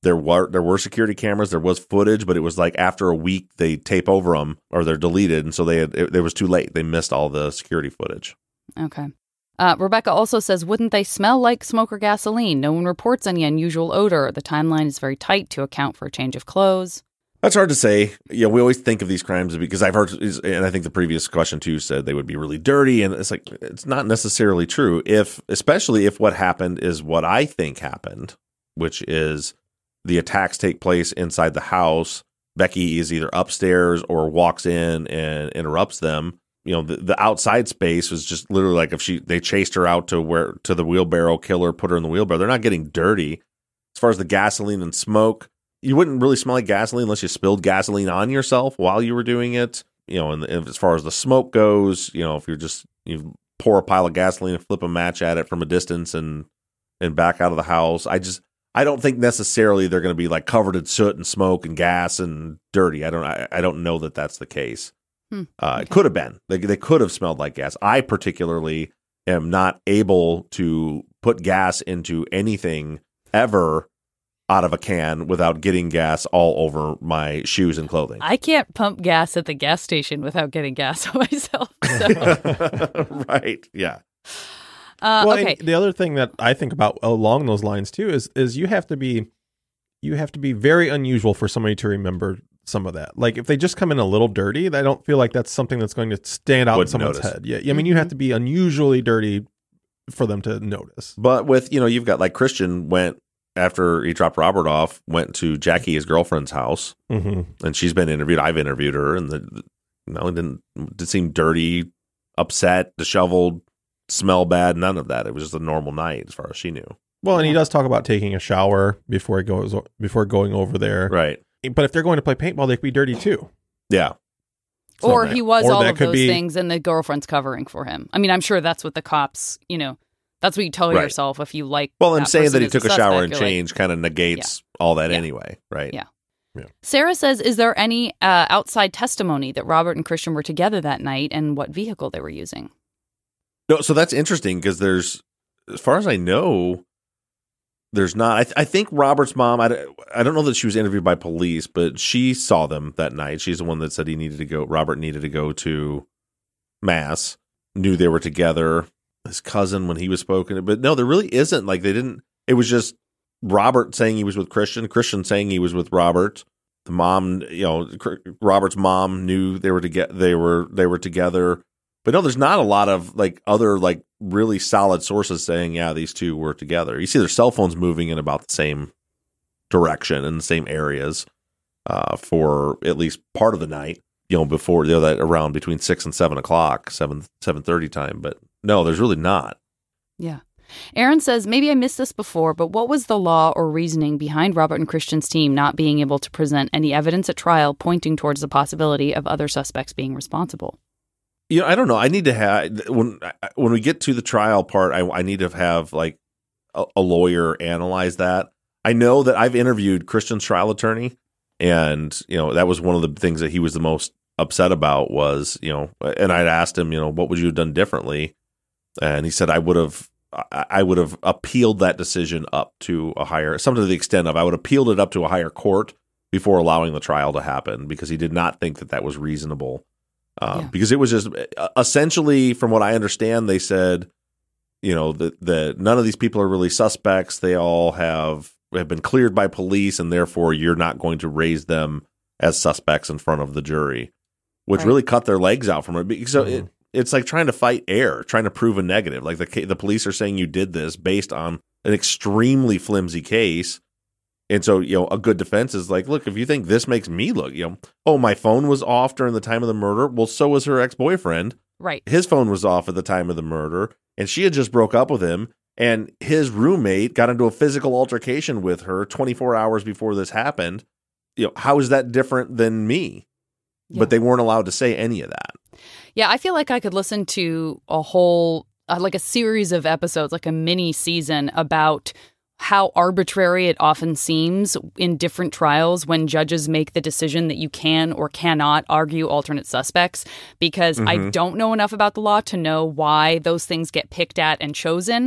There were there were security cameras. There was footage, but it was like after a week they tape over them or they're deleted, and so they had, it, it was too late. They missed all the security footage. Okay. Uh, Rebecca also says, wouldn't they smell like smoke or gasoline? No one reports any unusual odor. The timeline is very tight to account for a change of clothes. That's hard to say. Yeah, we always think of these crimes because I've heard, and I think the previous question too said they would be really dirty, and it's like it's not necessarily true. If, especially if what happened is what I think happened, which is the attacks take place inside the house. Becky is either upstairs or walks in and interrupts them. You know, the, the outside space was just literally like if she they chased her out to where to the wheelbarrow, kill her, put her in the wheelbarrow. They're not getting dirty. As far as the gasoline and smoke, you wouldn't really smell like gasoline unless you spilled gasoline on yourself while you were doing it. You know, and, and as far as the smoke goes, you know, if you're just you pour a pile of gasoline and flip a match at it from a distance and and back out of the house, I just I don't think necessarily they're going to be like covered in soot and smoke and gas and dirty. I don't I, I don't know that that's the case. Hmm. Uh, okay. It could have been. They, they could have smelled like gas. I particularly am not able to put gas into anything ever out of a can without getting gas all over my shoes and clothing. I can't pump gas at the gas station without getting gas on myself. So. Right. Yeah. Uh, well, okay. The other thing that I think about along those lines too is is you have to be you have to be very unusual for somebody to remember some of that. Like if they just come in a little dirty, I don't feel like that's something that's going to stand out Wouldn't in someone's notice. head. Yeah, I mean, you have to be unusually dirty for them to notice. But with, you know, you've got like Christian went after he dropped Robert off, went to Jackie, his girlfriend's house, mm-hmm. and she's been interviewed. I've interviewed her, and the, the you know, it didn't did seem dirty, upset, disheveled, smell bad, none of that. It was just a normal night as far as she knew. Well, and he does talk about taking a shower before he goes before going over there. Right. But if they're going to play paintball, they could be dirty too. Yeah. Or he was or all that of could those be- things and the girlfriend's covering for him. I mean, I'm sure that's what the cops, you know, that's what you tell Right. yourself if you like. Well, and that saying person that he as took a, suspect, shower and you're like- changed kind of negates all that anyway, right? Yeah. Yeah. Sarah says, is there any uh, outside testimony that Robert and Christian were together that night and what vehicle they were using? No, so that's interesting because there's, as far as I know, there's not. I, th- I think Robert's mom, I, d- I don't know that she was interviewed by police, but she saw them that night. She's the one that said he needed to go, Robert needed to go to Mass, knew they were together, his cousin when he was spoken. But no, there really isn't. Like they didn't, it was just Robert saying he was with Christian, Christian saying he was with Robert. The mom, you know, Robert's mom knew they were together. They were they were together. But no, there's not a lot of like other like really solid sources saying, yeah, these two were together. You see their cell phones moving in about the same direction in the same areas uh, for at least part of the night. You know, before you know that around between six and seven o'clock, seven seven thirty time. But no, there's really not. Yeah. Aaron says, maybe I missed this before, but what was the law or reasoning behind Robert and Christian's team not being able to present any evidence at trial pointing towards the possibility of other suspects being responsible? You know, I don't know. I need to have when when we get to the trial part, I, I need to have like a, a lawyer analyze that. I know that I've interviewed Christian's trial attorney, and you know that was one of the things that he was the most upset about was you know, and I'd asked him, you know, what would you have done differently, and he said I would have I would have appealed that decision up to a higher, something to the extent of I would have appealed it up to a higher court before allowing the trial to happen because he did not think that that was reasonable. Uh, Yeah. Because it was just essentially, from what I understand, they said, you know, that that none of these people are really suspects. They all have have been cleared by police, and therefore you're not going to raise them as suspects in front of the jury, which Right. really cut their legs out from it. Because so Mhm. it, it's like trying to fight air, trying to prove a negative. Like the ca- the police are saying you did this based on an extremely flimsy case. And so, you know, a good defense is like, look, if you think this makes me look, you know, oh, my phone was off during the time of the murder. Well, so was her ex-boyfriend. Right. His phone was off at the time of the murder, and she had just broke up with him. And his roommate got into a physical altercation with her twenty-four hours before this happened. You know, how is that different than me? Yeah. But they weren't allowed to say any of that. Yeah, I feel like I could listen to a whole, uh, like a series of episodes, like a mini season about how arbitrary it often seems in different trials when judges make the decision that you can or cannot argue alternate suspects, because I Mhm. don't know enough about the law to know why those things get picked at and chosen.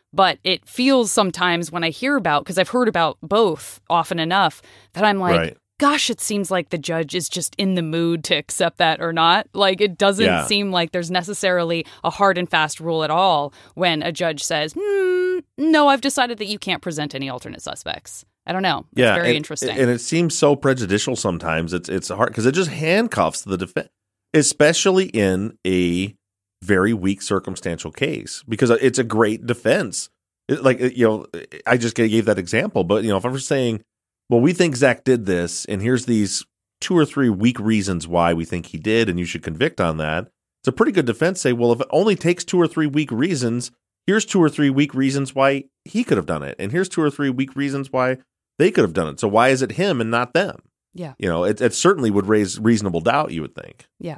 But it feels sometimes when I hear about, because I've heard about both often enough, that I'm like, Right. gosh, it seems like the judge is just in the mood to accept that or not. Like, it doesn't Yeah. seem like there's necessarily a hard and fast rule at all when a judge says, hmm, no, I've decided that you can't present any alternate suspects. I don't know. It's Yeah, very and, interesting. and it seems so prejudicial sometimes. It's it's hard because it just handcuffs the defense, especially in a very weak circumstantial case, because it's a great defense. It- like you know, I just gave that example, but you know, if I'm saying, well, we think Zach did this, and here's these two or three weak reasons why we think he did, and you should convict on that. It's a pretty good defense. Say, well, if it only takes two or three weak reasons, here's two or three weak reasons why he could have done it, and here's two or three weak reasons why they could have done it. So why is it him and not them? Yeah. You know, it, it certainly would raise reasonable doubt, you would think. Yeah.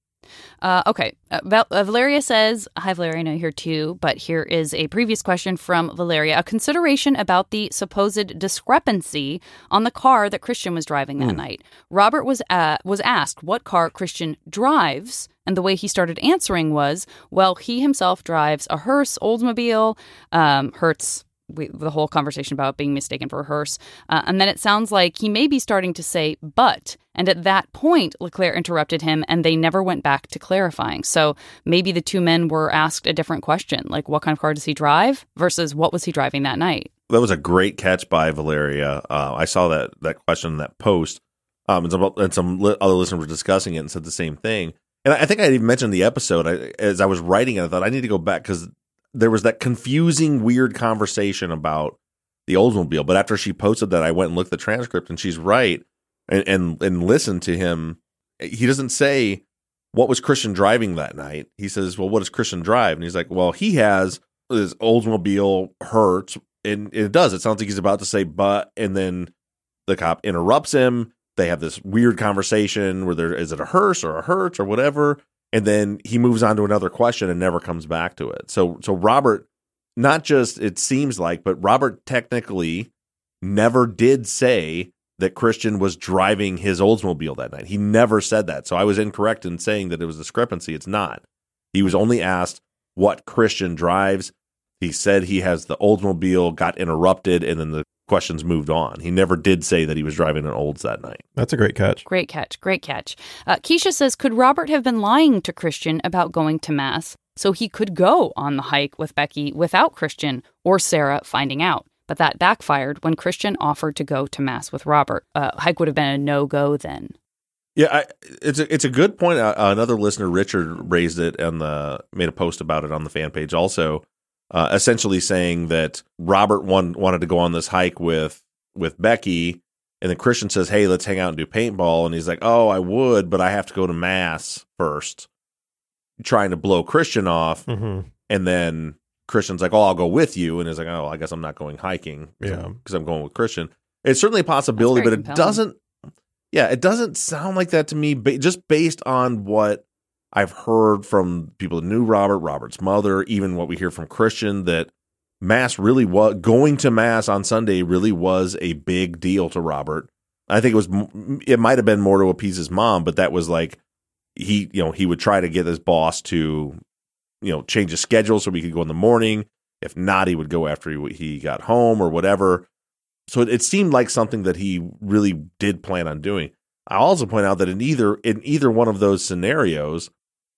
Uh, okay. Uh, Val- uh, Valeria says, hi, Valeria, I know you're here too, but here is a previous question from Valeria. A consideration about the supposed discrepancy on the car that Christian was driving that Mm. night. Robert was uh, was asked what car Christian drives, and the way he started answering was, well, he himself drives a hearse Oldsmobile, um, Hertz. We, the whole conversation about being mistaken for a hearse. Uh, and then it sounds like he may be starting to say, but. And at that point, Leclerc interrupted him and they never went back to clarifying. So maybe the two men were asked a different question, like what kind of car does he drive versus what was he driving that night? That was a great catch by Valeria. Uh, I saw that that question in that post, um, and some, and some li- other listeners were discussing it and said the same thing. And I think I even mentioned the episode. I, as I was writing it, I thought I need to go back because there was that confusing, weird conversation about the Oldsmobile. But after she posted that, I went and looked at the transcript, and she's right. And, and and listened to him. He doesn't say, what was Christian driving that night? He says, well, what does Christian drive? And he's like, well, he has his Oldsmobile Hertz. And it does. It sounds like he's about to say, but, and then the cop interrupts him. They have this weird conversation where there is it a hearse or a Hertz or whatever. And then he moves on to another question and never comes back to it. So, so Robert, not just it seems like, but Robert technically never did say that Christian was driving his Oldsmobile that night. He never said that. So I was incorrect in saying that it was a discrepancy. It's not. He was only asked what Christian drives. He said he has the Oldsmobile, got interrupted, and then the questions moved on. He never did say that he was driving an Olds that night. That's a great catch. Great catch. Great catch. Uh, Keisha says, could Robert have been lying to Christian about going to Mass so he could go on the hike with Becky without Christian or Sarah finding out? But that backfired when Christian offered to go to Mass with Robert. Uh, hike would have been a no-go then. Yeah, I, it's a it's a good point. Uh, another listener, Richard, raised it and the made a post about it on the fan page. Also, uh, essentially saying that Robert won, wanted to go on this hike with with Becky, and then Christian says, "Hey, let's hang out and do paintball." And he's like, "Oh, I would, but I have to go to Mass first," trying to blow Christian off, Mm-hmm. and then Christian's like, "Oh, I'll go with you," and he's like, "Oh, I guess I'm not going hiking, Yeah. because I'm going with Christian." It's certainly a possibility, That's but very it compelling. doesn't. Yeah, it doesn't sound like that to me, ba- just based on what I've heard from people that knew Robert, Robert's mother, even what we hear from Christian, that Mass really was, going to Mass on Sunday really was a big deal to Robert. I think it was, it might have been more to appease his mom, but that was like, he, you know, he would try to get his boss to, you know, change his schedule so we could go in the morning. If not, he would go after he, he got home or whatever. So it, it seemed like something that he really did plan on doing. I also point out that in either in either one of those scenarios,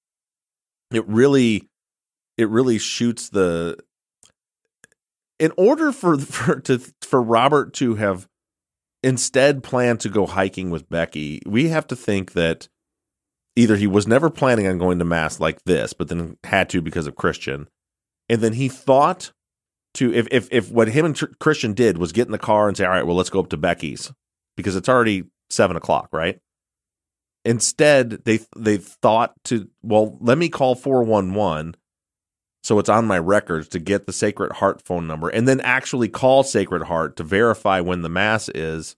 it really it really shoots the. In order for for to for Robert to have instead planned to go hiking with Becky, we have to think that either he was never planning on going to Mass like this, but then had to because of Christian, and then he thought. To if, if if what him and Tr- Christian did was get in the car and say, all right, well, let's go up to Becky's because it's already seven o'clock, right? Instead, they they thought to, well, let me call four one one so it's on my records to get the Sacred Heart phone number and then actually call Sacred Heart to verify when the Mass is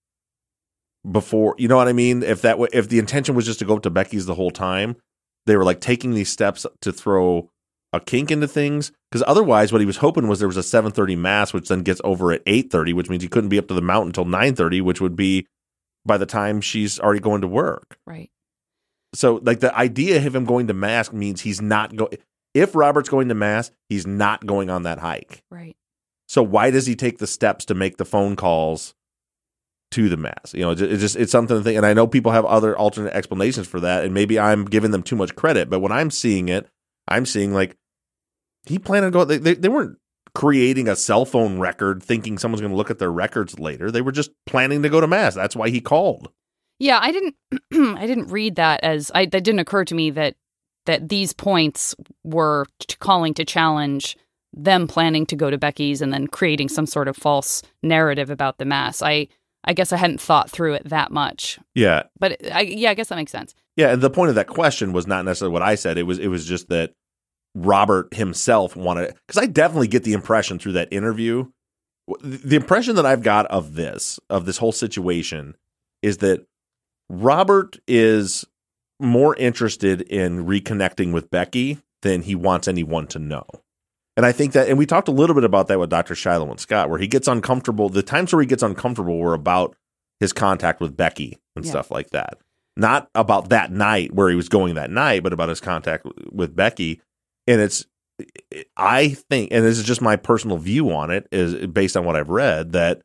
before, you know what I mean? If that if the intention was just to go up to Becky's the whole time, they were like taking these steps to throw a kink into things, because otherwise what he was hoping was there was a seven thirty Mass, which then gets over at eight thirty, which means he couldn't be up to the mountain until nine thirty, which would be by the time she's already going to work. Right. So like the idea of him going to Mass means he's not going, if Robert's going to Mass, he's not going on that hike. Right. So why does he take the steps to make the phone calls to the Mass? You know, it's just it's something to think. And I know people have other alternate explanations for that, and maybe I'm giving them too much credit. But when I'm seeing it, I'm seeing like he planned on going. They, they, they weren't creating a cell phone record thinking someone's going to look at their records later. They were just planning to go to Mass. That's why he called. Yeah, I didn't. I didn't read that as I. That didn't occur to me that that these points were t- calling to challenge them planning to go to Becky's and then creating some sort of false narrative about the Mass. I. I guess I hadn't thought through it that much. Yeah, but I, yeah, I guess that makes sense. Yeah, and the point of that question was not necessarily what I said. It was it was just that Robert himself wanted, because I definitely get the impression through that interview, the impression that I've got of this of this whole situation is that Robert is more interested in reconnecting with Becky than he wants anyone to know. And I think that, and we talked a little bit about that with Doctor Shiloh and Scott, where he gets uncomfortable. The times where he gets uncomfortable were about his contact with Becky and yeah. stuff like that. Not about that night where he was going that night, but about his contact with Becky. And it's, I think, and this is just my personal view on it, is based on what I've read, that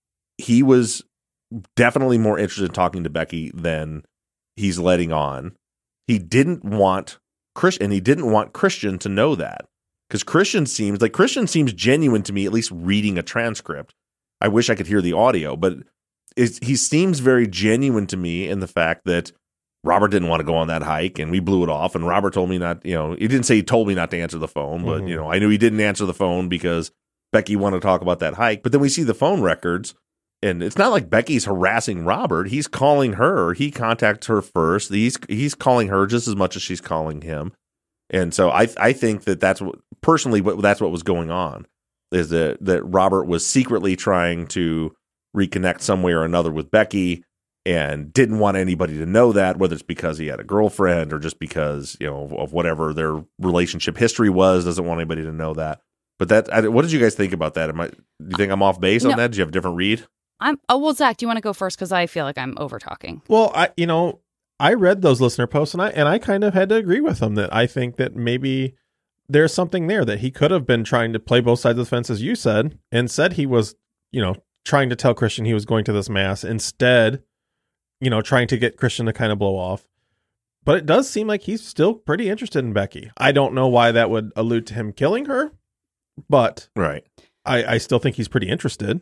he was definitely more interested in talking to Becky than he's letting on. He didn't want Chris, and he didn't want Christian to know that. Because Christian seems like Christian seems genuine to me, at least reading a transcript. I wish I could hear the audio, but it's, he seems very genuine to me in the fact that Robert didn't want to go on that hike and we blew it off. And Robert told me not, you know, he didn't say he told me not to answer the phone, but, mm-hmm. you know, I knew he didn't answer the phone because Becky wanted to talk about that hike. But then we see the phone records and it's not like Becky's harassing Robert. He's calling her. He contacts her first. He's, he's calling her just as much as she's calling him. And so I I think that that's what, personally what that's what was going on, is that that Robert was secretly trying to reconnect some way or another with Becky and didn't want anybody to know that, whether it's because he had a girlfriend or just because, you know, of whatever their relationship history was, doesn't want anybody to know that. But that, I, what did you guys think about that? Am I, do you think I'm off base no. on that? Do you have a different read? I'm. Oh well, Zach, do you want to go first? Because I feel like I'm over talking. Well, I you know. I read those listener posts and I and I kind of had to agree with him that I think that maybe there's something there that he could have been trying to play both sides of the fence, as you said, and said he was, you know, trying to tell Christian he was going to this Mass, instead, you know, trying to get Christian to kind of blow off. But it does seem like he's still pretty interested in Becky. I don't know why that would allude to him killing her, but right. I, I still think he's pretty interested.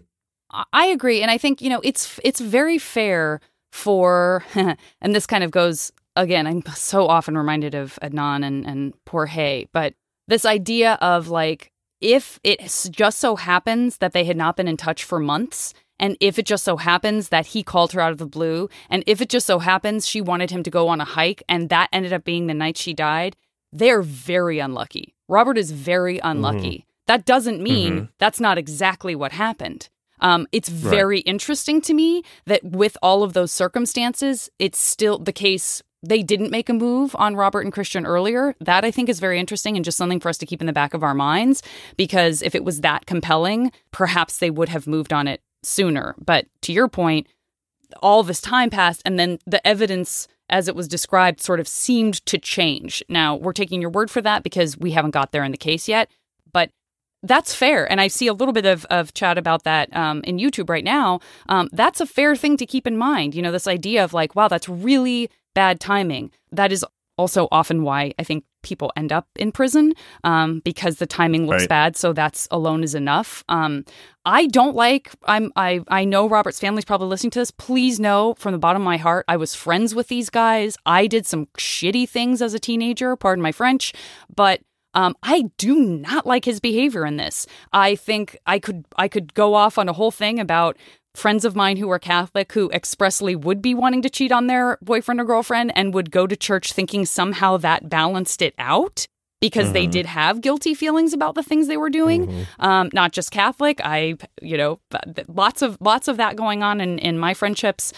I agree. And I think, you know, it's it's very fair for, and this kind of goes, again, I'm so often reminded of Adnan and, and Jorge, but this idea of like, if it just so happens that they had not been in touch for months, and if it just so happens that he called her out of the blue, and if it just so happens she wanted him to go on a hike, and that ended up being the night she died, they're very unlucky. Robert is very unlucky. Mm-hmm. That doesn't mean mm-hmm. that's not exactly what happened. Um, it's very right. interesting to me that with all of those circumstances, it's still the case. They didn't make a move on Robert and Christian earlier. That I think is very interesting and just something for us to keep in the back of our minds, because if it was that compelling, perhaps they would have moved on it sooner. But to your point, all this time passed and then the evidence as it was described sort of seemed to change. Now, we're taking your word for that because we haven't got there in the case yet, but that's fair. And I see a little bit of, of chat about that um, in YouTube right now. Um, that's a fair thing to keep in mind. You know, this idea of like, wow, that's really bad timing. That is also often why I think people end up in prison um, because the timing looks right. bad. So that's alone is enough. Um, I don't like, I'm, I, I know Robert's family's probably listening to this. Please know from the bottom of my heart, I was friends with these guys. I did some shitty things as a teenager, pardon my French, but Um, I do not like his behavior in this. I think I could I could go off on a whole thing about friends of mine who are Catholic who expressly would be wanting to cheat on their boyfriend or girlfriend and would go to church thinking somehow that balanced it out because mm-hmm. they did have guilty feelings about the things they were doing. Mm-hmm. Um, not just Catholic. I, you know, lots of lots of that going on in, in my friendships.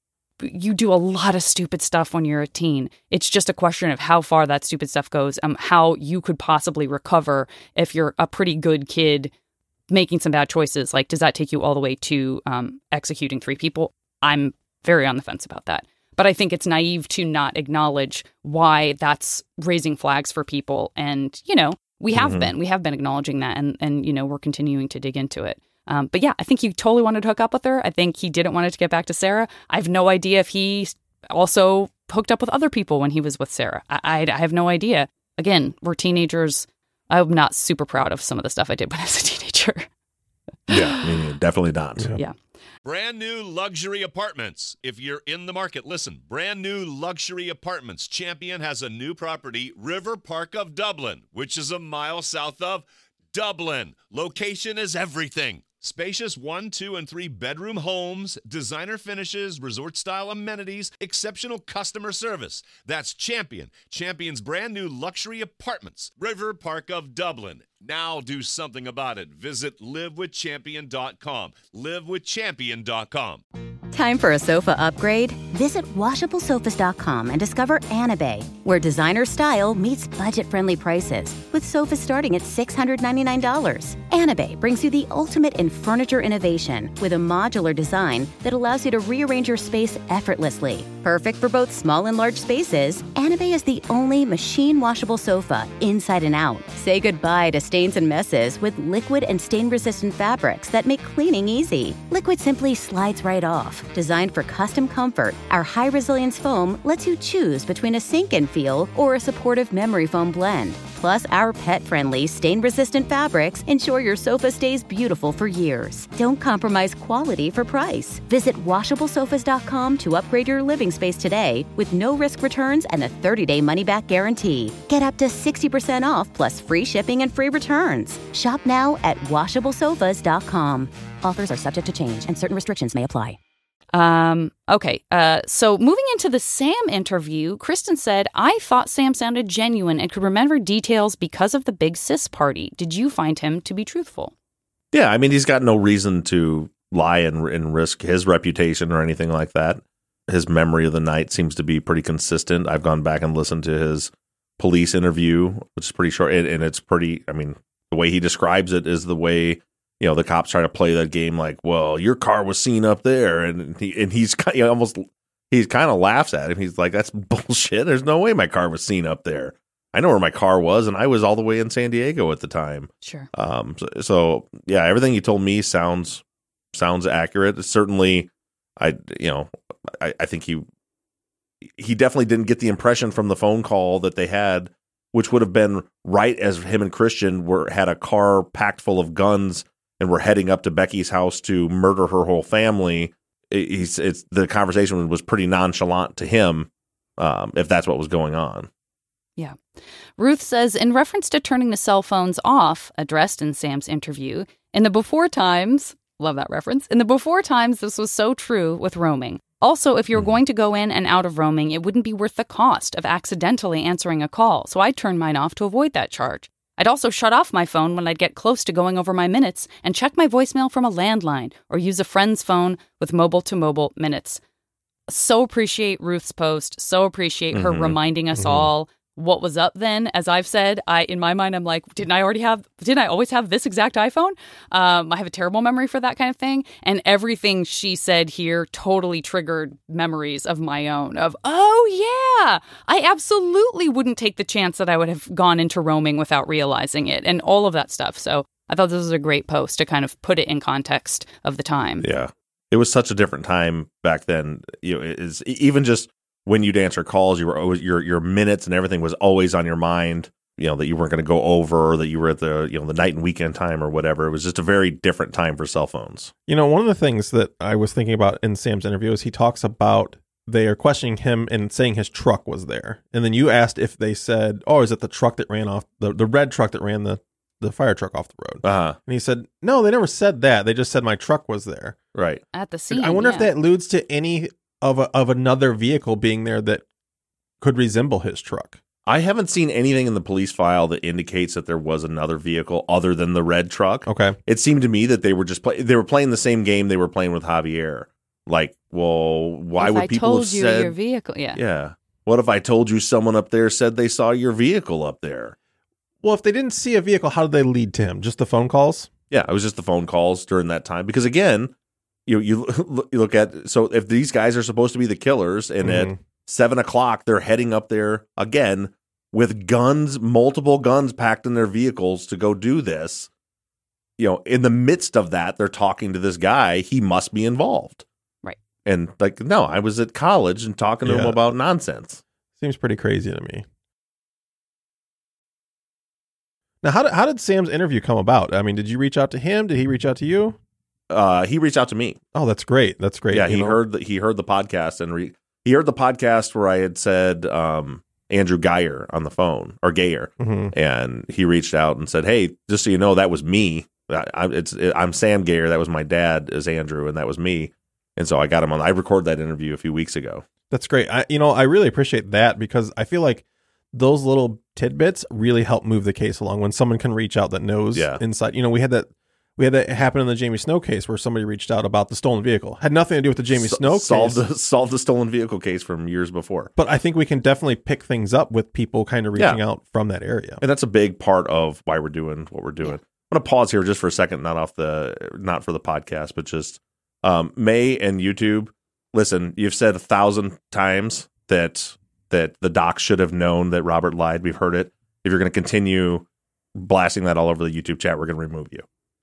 You do a lot of stupid stuff when you're a teen. It's just a question of how far that stupid stuff goes, um, how you could possibly recover if you're a pretty good kid making some bad choices. Like, does that take you all the way to um, executing three people? I'm very on the fence about that. But I think it's naive to not acknowledge why that's raising flags for people. And, you know, we have mm-hmm. been. We have been acknowledging that. And, and you know, we're continuing to dig into it. Um, but yeah, I think he totally wanted to hook up with her. I think he didn't want it to get back to Sarah. I have no idea if he also hooked up with other people when he was with Sarah. I, I, I have no idea. Again, we're teenagers. I'm not super proud of some of the stuff I did when I was a teenager. Yeah, I mean, definitely not. Yeah. yeah. Brand new luxury apartments. If you're in the market, listen. Brand new luxury apartments. Champion has a new property, River Park of Dublin, which is a mile south of Dublin. Location is everything. Spacious one, two, and three bedroom homes, designer finishes, resort-style amenities, exceptional customer service. That's Champion. Champion's brand new luxury apartments, River Park of Dublin. Now do something about it. Visit live with champion dot com. live with champion dot com. Time for a sofa upgrade? Visit washable sofas dot com and discover Anabay, where designer style meets budget-friendly prices, with sofas starting at six hundred ninety-nine dollars. Anabay brings you the ultimate in furniture innovation with a modular design that allows you to rearrange your space effortlessly. Perfect for both small and large spaces, Anabay is the only machine-washable sofa inside and out. Say goodbye to stains and messes with liquid and stain-resistant fabrics that make cleaning easy. Liquid simply slides right off. Designed for custom comfort, our high-resilience foam lets you choose between a sink-in feel or a supportive memory foam blend. Plus, our pet-friendly, stain-resistant fabrics ensure your sofa stays beautiful for years. Don't compromise quality for price. Visit washable sofas dot com to upgrade your living space today with no-risk returns and a thirty-day money-back guarantee. Get up to sixty percent off plus free shipping and free returns. Shop now at washable sofas dot com. Offers are subject to change and certain restrictions may apply. Um, okay, uh, so moving into the Sam interview, Kristen said, I thought Sam sounded genuine and could remember details because of the big sis party. Did you find him to be truthful? Yeah, I mean, he's got no reason to lie and, and risk his reputation or anything like that. His memory of the night seems to be pretty consistent. I've gone back and listened to his police interview, which is pretty short, and, and it's pretty, I mean, the way he describes it is the way, you know, the cops try to play that game like, well, your car was seen up there. And he and he's kind of almost, he kind of laughs at him. He's like, that's bullshit. There's no way my car was seen up there. I know where my car was, and I was all the way in San Diego at the time. Sure. Um. So, so yeah, everything you told me sounds sounds accurate. Certainly, I you know, I, I think he he definitely didn't get the impression from the phone call that they had, which would have been right as him and Christian were had a car packed full of guns and we're heading up to Becky's house to murder her whole family. He's, it's the conversation was pretty nonchalant to him, um, if that's what was going on. Yeah. Ruth says, in reference to turning the cell phones off, addressed in Sam's interview, in the before times, love that reference, in the before times, this was so true with roaming. Also, if you're mm-hmm. going to go in and out of roaming, it wouldn't be worth the cost of accidentally answering a call, so I'd turn mine off to avoid that charge. I'd also shut off my phone when I'd get close to going over my minutes and check my voicemail from a landline or use a friend's phone with mobile-to-mobile minutes. So appreciate Ruth's post. So appreciate her mm-hmm. reminding us mm-hmm. all what was up then. As I've said, I in my mind, I'm like, didn't I already have, didn't I always have this exact iPhone? Um, I have a terrible memory for that kind of thing. And everything she said here totally triggered memories of my own of, oh yeah, I absolutely wouldn't take the chance that I would have gone into roaming without realizing it and all of that stuff. So I thought this was a great post to kind of put it in context of the time. Yeah. It was such a different time back then. You know, it is even just when you'd answer calls, you were always, your your minutes and everything was always on your mind. You know that you weren't going to go over, or that you were at the you know the night and weekend time or whatever. It was just a very different time for cell phones. You know, one of the things that I was thinking about in Sam's interview is he talks about they are questioning him and saying his truck was there, and then you asked if they said, "Oh, is it the truck that ran off the the red truck that ran the the fire truck off the road?" Uh-huh. And he said, "No, they never said that. They just said my truck was there." Right at the scene. I wonder yeah. if that alludes to any of a, of another vehicle being there that could resemble his truck. I haven't seen anything in the police file that indicates that there was another vehicle other than the red truck. Okay. It seemed to me that they were just play- they were playing the same game they were playing with Javier. Like, well, why if would I people told have you said your vehicle? Yeah. Yeah. What if I told you someone up there said they saw your vehicle up there? Well, if they didn't see a vehicle, how did they lead to him? Just the phone calls? Yeah, it was just the phone calls during that time. Because again, you you you look at so if these guys are supposed to be the killers, and Mhm. at seven o'clock they're heading up there again with guns, multiple guns packed in their vehicles to go do this. You know, in the midst of that, they're talking to this guy. He must be involved. Right. And like, no, I was at college and talking to Yeah. him about nonsense. Seems pretty crazy to me. Now, how did, how did Sam's interview come about? I mean, did you reach out to him? Did he reach out to you? Uh, he reached out to me. Oh, that's great. That's great. Yeah, you he know? heard that he heard the podcast and re- he heard the podcast where I had said um, Andrew Geyer on the phone or Gayer, Mhm. and he reached out and said, "Hey, just so you know, that was me. I, I, it's it, I'm Sam Gayer. That was my dad, is Andrew, and that was me." And so I got him on. I recorded that interview a few weeks ago. That's great. I, you know, I really appreciate that because I feel like those little tidbits really help move the case along when someone can reach out that knows Yeah. inside. You know, we had that we had that happen in the Jamie Snow case where somebody reached out about the stolen vehicle. Had nothing to do with the Jamie So- Snow solved case. the, solved the stolen vehicle case from years before. But I think we can definitely pick things up with people kind of reaching Yeah. out from that area. And that's a big part of why we're doing what we're doing. I'm going to pause here just for a second, not off the, not for the podcast, but just um, May and YouTube. Listen, you've said a thousand times that that the doc should have known that Robert lied. We've heard it. If you're going to continue blasting that all over the YouTube chat, we're going to remove you.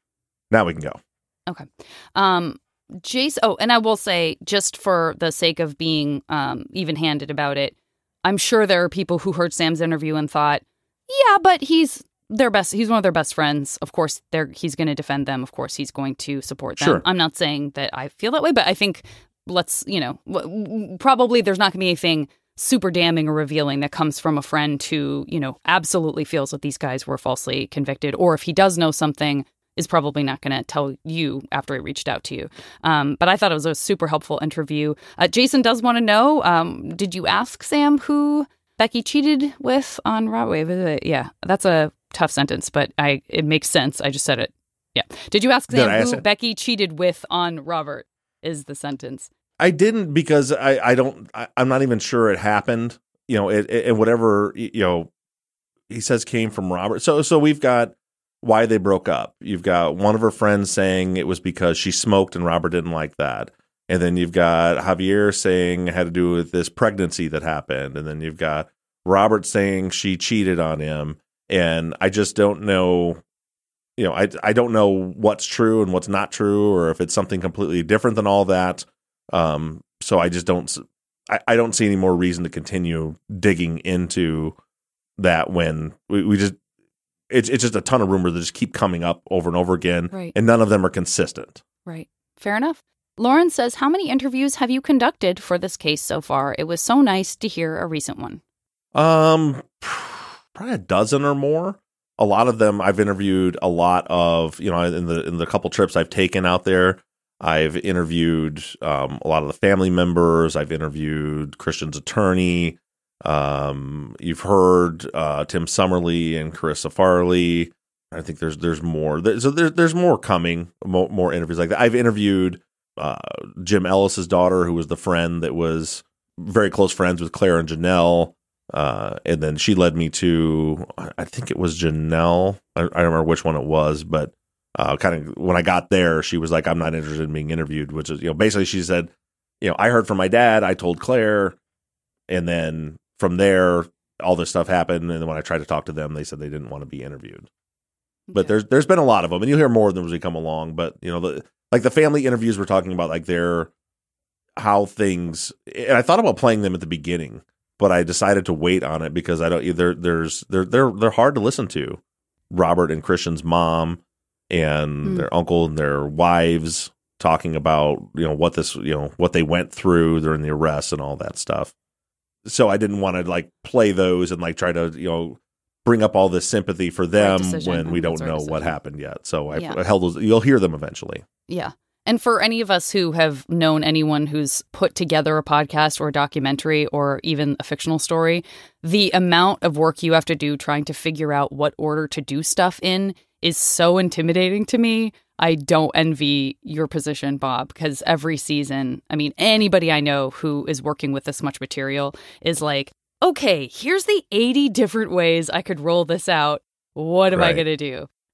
Now we can go. Okay. Um, Jason, oh, and I will say, just for the sake of being um, even-handed about it, I'm sure there are people who heard Sam's interview and thought, yeah, but he's their best. He's one of their best friends. Of course, they're, he's going to defend them. Of course, he's going to support them. Sure. I'm not saying that I feel that way, but I think let's, you know, w- w- probably there's not going to be anything super damning or revealing that comes from a friend who, you know, absolutely feels that these guys were falsely convicted, or if he does know something, is probably not going to tell you after he reached out to you. Um, but I thought it was a super helpful interview. Uh, Jason does want to know, um, did you ask Sam who Becky cheated with on Rob? Wait, wait, wait, yeah, that's a tough sentence, but I it makes sense. I just said it. Yeah. Did you ask Did Sam I ask who it? Becky cheated with on Robert is the sentence. I didn't because I, I don't, I, I'm not even sure it happened. You know, it, it, and whatever, you know, he says came from Robert. So, so we've got why they broke up. You've got one of her friends saying it was because she smoked and Robert didn't like that. And then you've got Javier saying it had to do with this pregnancy that happened. And then you've got Robert saying she cheated on him. And I just don't know, you know, I, I don't know what's true and what's not true, or if it's something completely different than all that. Um, so I just don't, I, I don't see any more reason to continue digging into that when we, we just, it's it's just a ton of rumors that just keep coming up over and over again. Right. And none of them are consistent. Right. Fair enough. Lauren says, how many interviews have you conducted for this case so far? It was so nice to hear a recent one. Um, probably a dozen or more. A lot of them I've interviewed a lot of, you know, in the, in the couple trips I've taken out there, I've interviewed um, a lot of the family members. I've interviewed Christian's attorney. Um, you've heard uh, Tim Summerly and Carissa Farley. I think there's there's more. There, so there, there's more coming, more, more interviews like that. I've interviewed uh, Jim Ellis's daughter, who was the friend that was very close friends with Claire and Janelle. Uh, and then she led me to, I think it was Janelle. I, I don't remember which one it was, but uh, kind of when I got there, she was like, I'm not interested in being interviewed, which is, you know, basically she said, you know, I heard from my dad, I told Claire, and then from there, all this stuff happened. And then when I tried to talk to them, they said they didn't want to be interviewed. But there's there's been a lot of them, and you'll hear more of them as we come along. But, you know, the like the family interviews we're talking about, like their, how things, and I thought about playing them at the beginning, but I decided to wait on it because I don't either. There's they're they're they're hard to listen to. Robert and Christian's mom and Mm. their uncle and their wives talking about, you know, what this, you know, what they went through during the arrest and all that stuff. So I didn't want to like play those and like try to, you know, bring up all this sympathy for them decision. when we Mhm, don't that's our know what decision. happened yet. So I, Yeah. I held those. You'll hear them eventually. Yeah. And for any of us who have known anyone who's put together a podcast or a documentary or even a fictional story, the amount of work you have to do trying to figure out what order to do stuff in is so intimidating to me. I don't envy your position, Bob, because every season, I mean, anybody I know who is working with this much material is like, okay, here's the eighty different ways I could roll this out. What am I Right. going to do?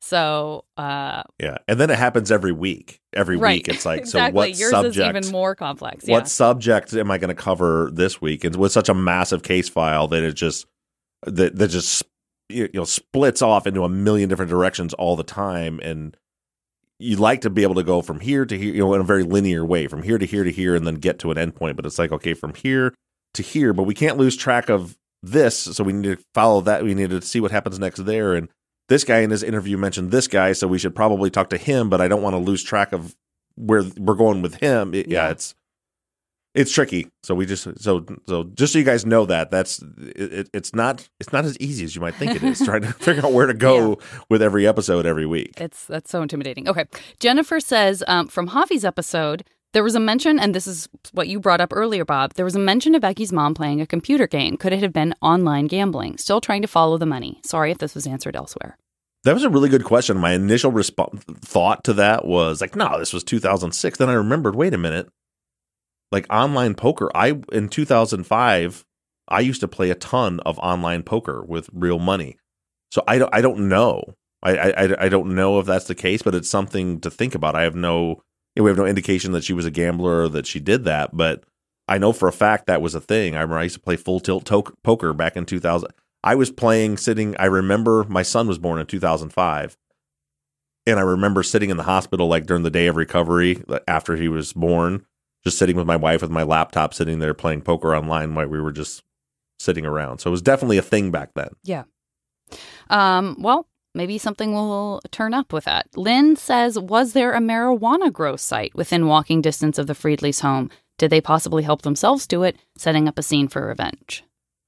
So, uh, yeah. And then it happens every week. Every right. week. It's like, exactly. so what Yours subject? is even more complex. What yeah. subject am I going to cover this week? And with such a massive case file that it just, that, that just, you know, splits off into a million different directions all the time. And you like to be able to go from here to here, you know, in a very linear way, from here to here to here, and then get to an endpoint. But it's like, okay, from here to here, but we can't lose track of this. So we need to follow that. We need to see what happens next there. And this guy in his interview mentioned this guy, so we should probably talk to him, but I don't want to lose track of where we're going with him. It, yeah. yeah, it's it's tricky. So we just so so just so you guys know that that's it, it's not it's not as easy as you might think it is trying to figure out where to go yeah. with every episode every week. It's that's so intimidating. Okay, Jennifer says um, from Javi's episode, there was a mention, and this is what you brought up earlier, Bob. There was a mention of Becky's mom playing a computer game. Could it have been online gambling? Still trying to follow the money. Sorry if this was answered elsewhere. That was a really good question. My initial resp- thought to that was like, no, this was two thousand six. Then I remembered, wait a minute. Like online poker, I in two thousand five, I used to play a ton of online poker with real money. So I don't, I don't know. I, I, I don't know if that's the case, but it's something to think about. I have no, you know, we have no indication that she was a gambler or that she did that, but I know for a fact that was a thing. I remember I used to play full tilt to- poker back in two thousand. I was playing sitting, I remember my son was born in two thousand five. And I remember sitting in the hospital like during the day of recovery after he was born, just sitting with my wife with my laptop, sitting there playing poker online while we were just sitting around. So it was definitely a thing back then. Yeah. Um, well, maybe something will turn up with that. Lynn says, was there a marijuana grow site within walking distance of the Friedli's home? Did they possibly help themselves to it, setting up a scene for revenge?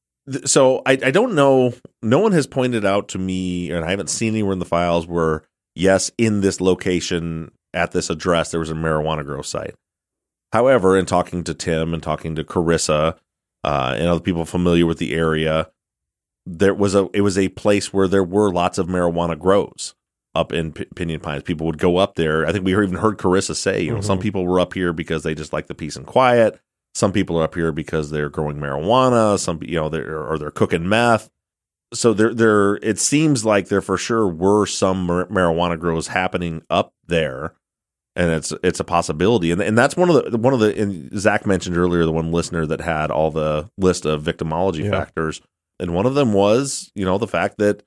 So I, I don't know. No one has pointed out to me, and I haven't seen anywhere in the files where, yes, in this location at this address, there was a marijuana grow site. However, in talking to Tim and talking to Carissa uh, and other people familiar with the area, there was a it was a place where there were lots of marijuana grows up in P- Pinyon Pines. People would go up there. I think we even heard Carissa say, you know, mm-hmm. some people were up here because they just like the peace and quiet. Some people are up here because they're growing marijuana. Some, you know, they're or they're cooking meth. So there, there. It seems like there for sure were some mar- marijuana grows happening up there, and it's it's a possibility. And and that's one of the one of the. And Zach mentioned earlier the one listener that had all the list of victimology yeah. factors, and one of them was, you know, the fact that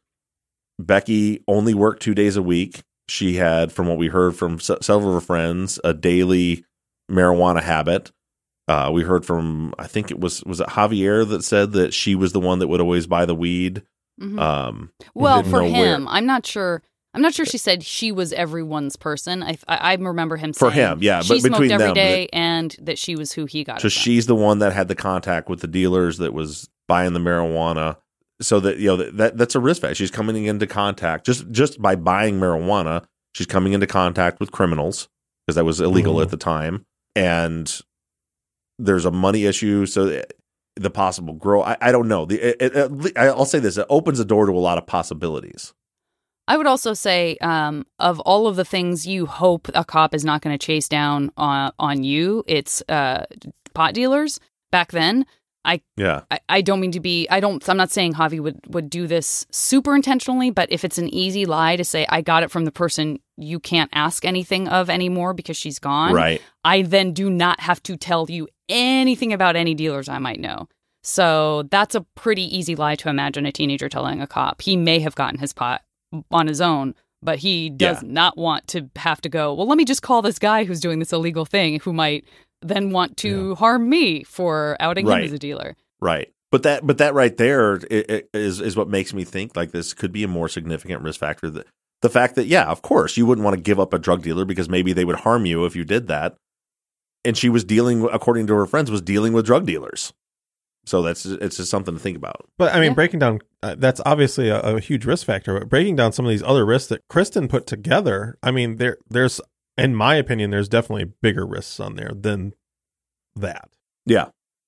Becky only worked two days a week. She had, from what we heard from s- several of her friends, a daily marijuana habit. Uh, we heard from, I think it was, was it Javier that said that she was the one that would always buy the weed? Mm-hmm. Um, well, for him, where. I'm not sure. I'm not sure she said she was everyone's person. I, I, I remember him saying for him, yeah, she but smoked between every them, day that, and that she was who he got. So she's the one that had the contact with the dealers that was buying the marijuana. So that, you know, that, that that's a risk factor. She's coming into contact just just by buying marijuana. She's coming into contact with criminals because that was illegal mm-hmm. at the time, and there's a money issue. So the possible grow, I, I don't know. The it, it, I'll say this: it opens the door to a lot of possibilities. I would also say, um, of all of the things you hope a cop is not going to chase down on on you, it's uh, pot dealers. Back then, I yeah, I, I don't mean to be. I don't. I'm not saying Javi would would do this super intentionally, but if it's an easy lie to say I got it from the person you can't ask anything of anymore because she's gone, right? I then do not have to tell you anything about any dealers I might know. So that's a pretty easy lie to imagine a teenager telling a cop. He may have gotten his pot on his own, but he does yeah. not want to have to go, well, let me just call this guy who's doing this illegal thing who might then want to yeah. harm me for outing right. him as a dealer. Right. But that but that right there it, it is, is what makes me think like this could be a more significant risk factor. That the fact that, yeah, of course, you wouldn't want to give up a drug dealer because maybe they would harm you if you did that. And she was dealing, according to her friends, was dealing with drug dealers. So that's it's just something to think about. But I mean, yeah. breaking down, uh, that's obviously a, a huge risk factor. But breaking down some of these other risks that Kristen put together, I mean, there there's, in my opinion, there's definitely bigger risks on there than that. Yeah.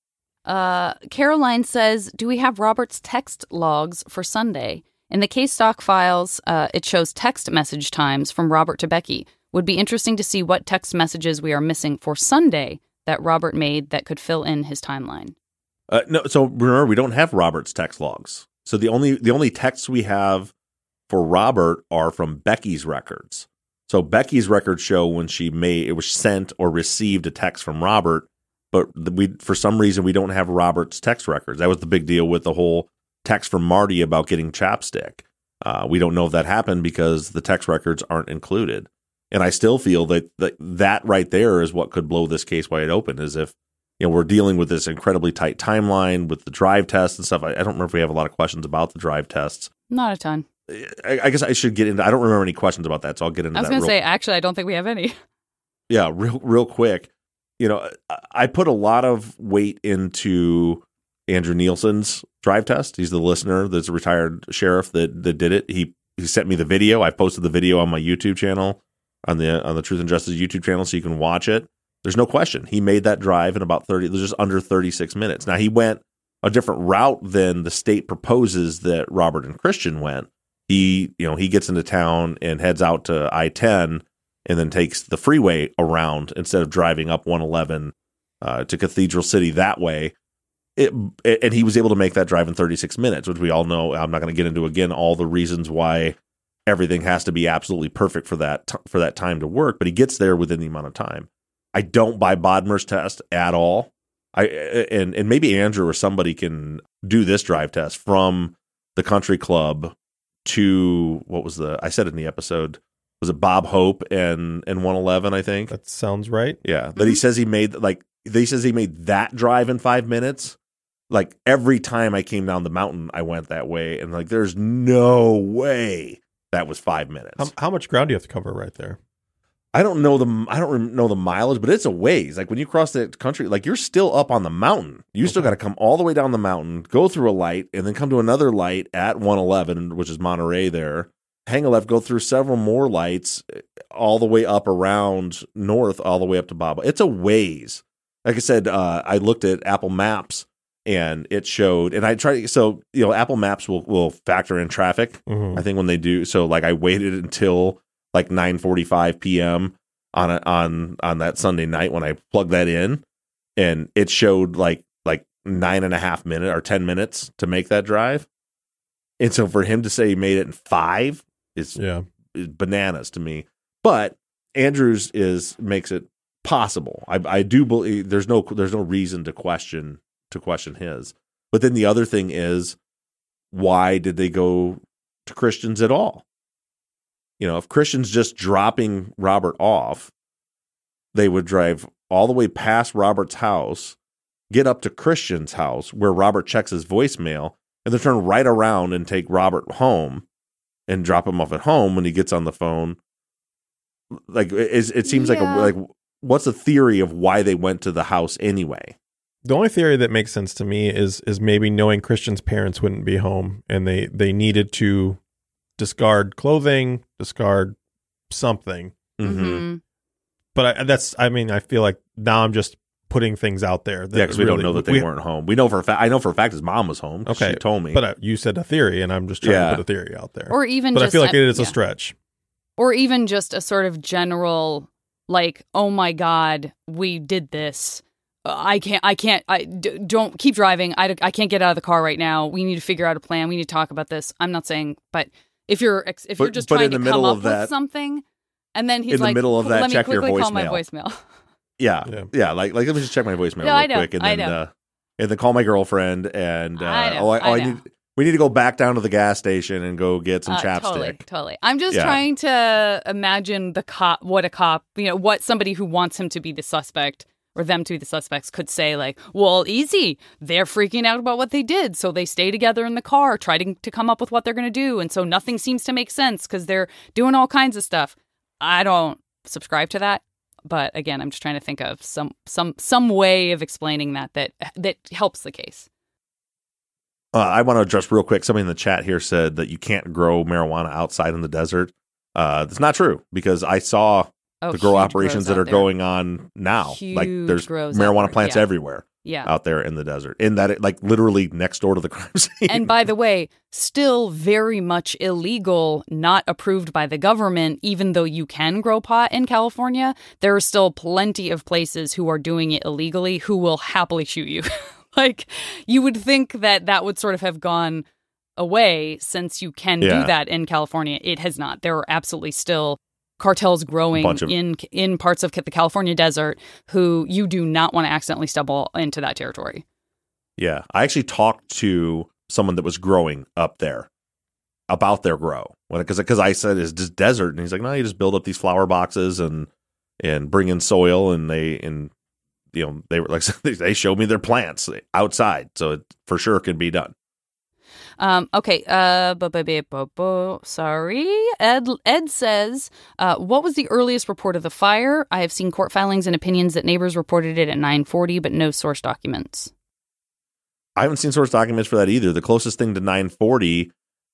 Uh, Caroline says, do we have Robert's text logs for Sunday? In the case stock files, uh, it shows text message times from Robert to Becky. Would be interesting to see what text messages we are missing for Sunday that Robert made that could fill in his timeline. Uh, no, so remember, we don't have Robert's text logs. So the only the only texts we have for Robert are from Becky's records. So Becky's records show when she made it was sent or received a text from Robert, but we for some reason we don't have Robert's text records. That was the big deal with the whole text from Marty about getting chapstick. Uh, we don't know if that happened because the text records aren't included. And I still feel that, that that right there is what could blow this case wide open, is if you know we're dealing with this incredibly tight timeline with the drive tests and stuff. I, I don't remember if we have a lot of questions about the drive tests. Not a ton. I, I guess I should get into. I don't remember any questions about that, so I'll get into. I was that going to real, say, actually, I don't think we have any. Yeah, real real quick. You know, I put a lot of weight into Andrew Nielsen's drive test. He's the listener. There's a retired sheriff that that did it. He he sent me the video. I posted the video on my YouTube channel, on the on the Truth and Justice YouTube channel, so you can watch it. There's no question. He made that drive in about thirty. There's just under thirty-six minutes. Now he went a different route than the state proposes that Robert and Christian went. He, you know, he gets into town and heads out to I ten and then takes the freeway around instead of driving up one eleven uh, to Cathedral City that way. It, and he was able to make that drive in thirty-six minutes, which we all know. I'm not going to get into again all the reasons why everything has to be absolutely perfect for that t- for that time to work, but he gets there within the amount of time. I don't buy Bodmer's test at all. I and and maybe Andrew or somebody can do this drive test from the country club to what was the I said in the episode, was it Bob Hope and and one eleven, I think. That sounds right. Yeah, that he says he made like he says he made that drive in five minutes. Like every time I came down the mountain, I went that way, and like there's no way that was five minutes. How, how much ground do you have to cover right there? I don't know the I don't know the mileage, but it's a ways. Like when you cross the country, like you're still up on the mountain. You okay. still got to come all the way down the mountain, go through a light, and then come to another light at one eleven, which is Monterey there. Hang a left, go through several more lights, all the way up around north, all the way up to Bob. It's a ways. Like I said, uh, I looked at Apple Maps, and it showed, and I tried. So you know, Apple Maps will will factor in traffic. Mm-hmm. I think when they do, so like I waited until like nine forty-five p.m. on a, on on that Sunday night when I plugged that in, and it showed like like nine and a half minutes or ten minutes to make that drive. And so for him to say he made it in five is, yeah. is bananas to me. But Andrews is makes it possible. I, I do believe there's no there's no reason to question to question his. But then the other thing is, why did they go to Christians at all? You know, if Christian's just dropping Robert off, they would drive all the way past Robert's house, get up to Christian's house where Robert checks his voicemail, and then turn right around and take Robert home and drop him off at home when he gets on the phone. Like it, it seems yeah. like a, like what's the theory of why they went to the house anyway? The only theory that makes sense to me is is maybe knowing Christian's parents wouldn't be home and they they needed to discard clothing, discard something. Mm-hmm. But I, that's, I mean, I feel like now I'm just putting things out there. That yeah, because we really, don't know that they we, weren't home. We know for a fact, I know for a fact his mom was home. Okay. She told me. But uh, you said a theory, and I'm just trying yeah. to put a theory out there. Or even but just. I feel like a, it is yeah. a stretch. Or even just a sort of general, like, oh my God, we did this. I can't, I can't, I d- don't keep driving. I, I can't get out of the car right now. We need to figure out a plan. We need to talk about this. I'm not saying, but if you're, if but, you're just but trying to come up that, with something, and then he's in like, the middle of that, let me check your quickly voicemail. call my voicemail. Yeah, yeah, yeah. Like, like let me just check my voicemail no, real I know, quick, and I then, know. uh, and then call my girlfriend, and uh, I know, oh, I, oh, I I know. need, we need to go back down to the gas station and go get some uh, chapstick. Totally, totally. I'm just yeah. trying to imagine the cop, what a cop, you know, what somebody who wants him to be the suspect or them to be the suspects could say, like, well, easy. They're freaking out about what they did, so they stay together in the car, trying to come up with what they're going to do, and so nothing seems to make sense because they're doing all kinds of stuff. I don't subscribe to that, but again, I'm just trying to think of some some some way of explaining that that that helps the case. Uh, I want to address real quick. Somebody in the chat here said that you can't grow marijuana outside in the desert. Uh, that's not true because I saw oh, the grow operations that are there. going on now. Huge like there's marijuana plants yeah. everywhere yeah. out there in the desert. In that, it, like literally next door to the crime scene. And by the way, still very much illegal, not approved by the government, even though you can grow pot in California. There are still plenty of places who are doing it illegally who will happily shoot you. Like, you would think that that would sort of have gone away since you can Yeah. do that in California. It has not. There are absolutely still cartels growing Bunch of- in in parts of the California desert who you do not want to accidentally stumble into that territory. Yeah. I actually talked to someone that was growing up there about their grow. Because because I said, it's just desert. And he's like, no, you just build up these flower boxes and and bring in soil. And they, and you know, they were like, they showed me their plants outside. So it for sure can be done. Um, okay. Uh, bu- bu- bu- bu- bu- sorry. Ed, Ed says, uh, what was the earliest report of the fire? I have seen court filings and opinions that neighbors reported it at nine forty, but no source documents. I haven't seen source documents for that either. The closest thing to nine forty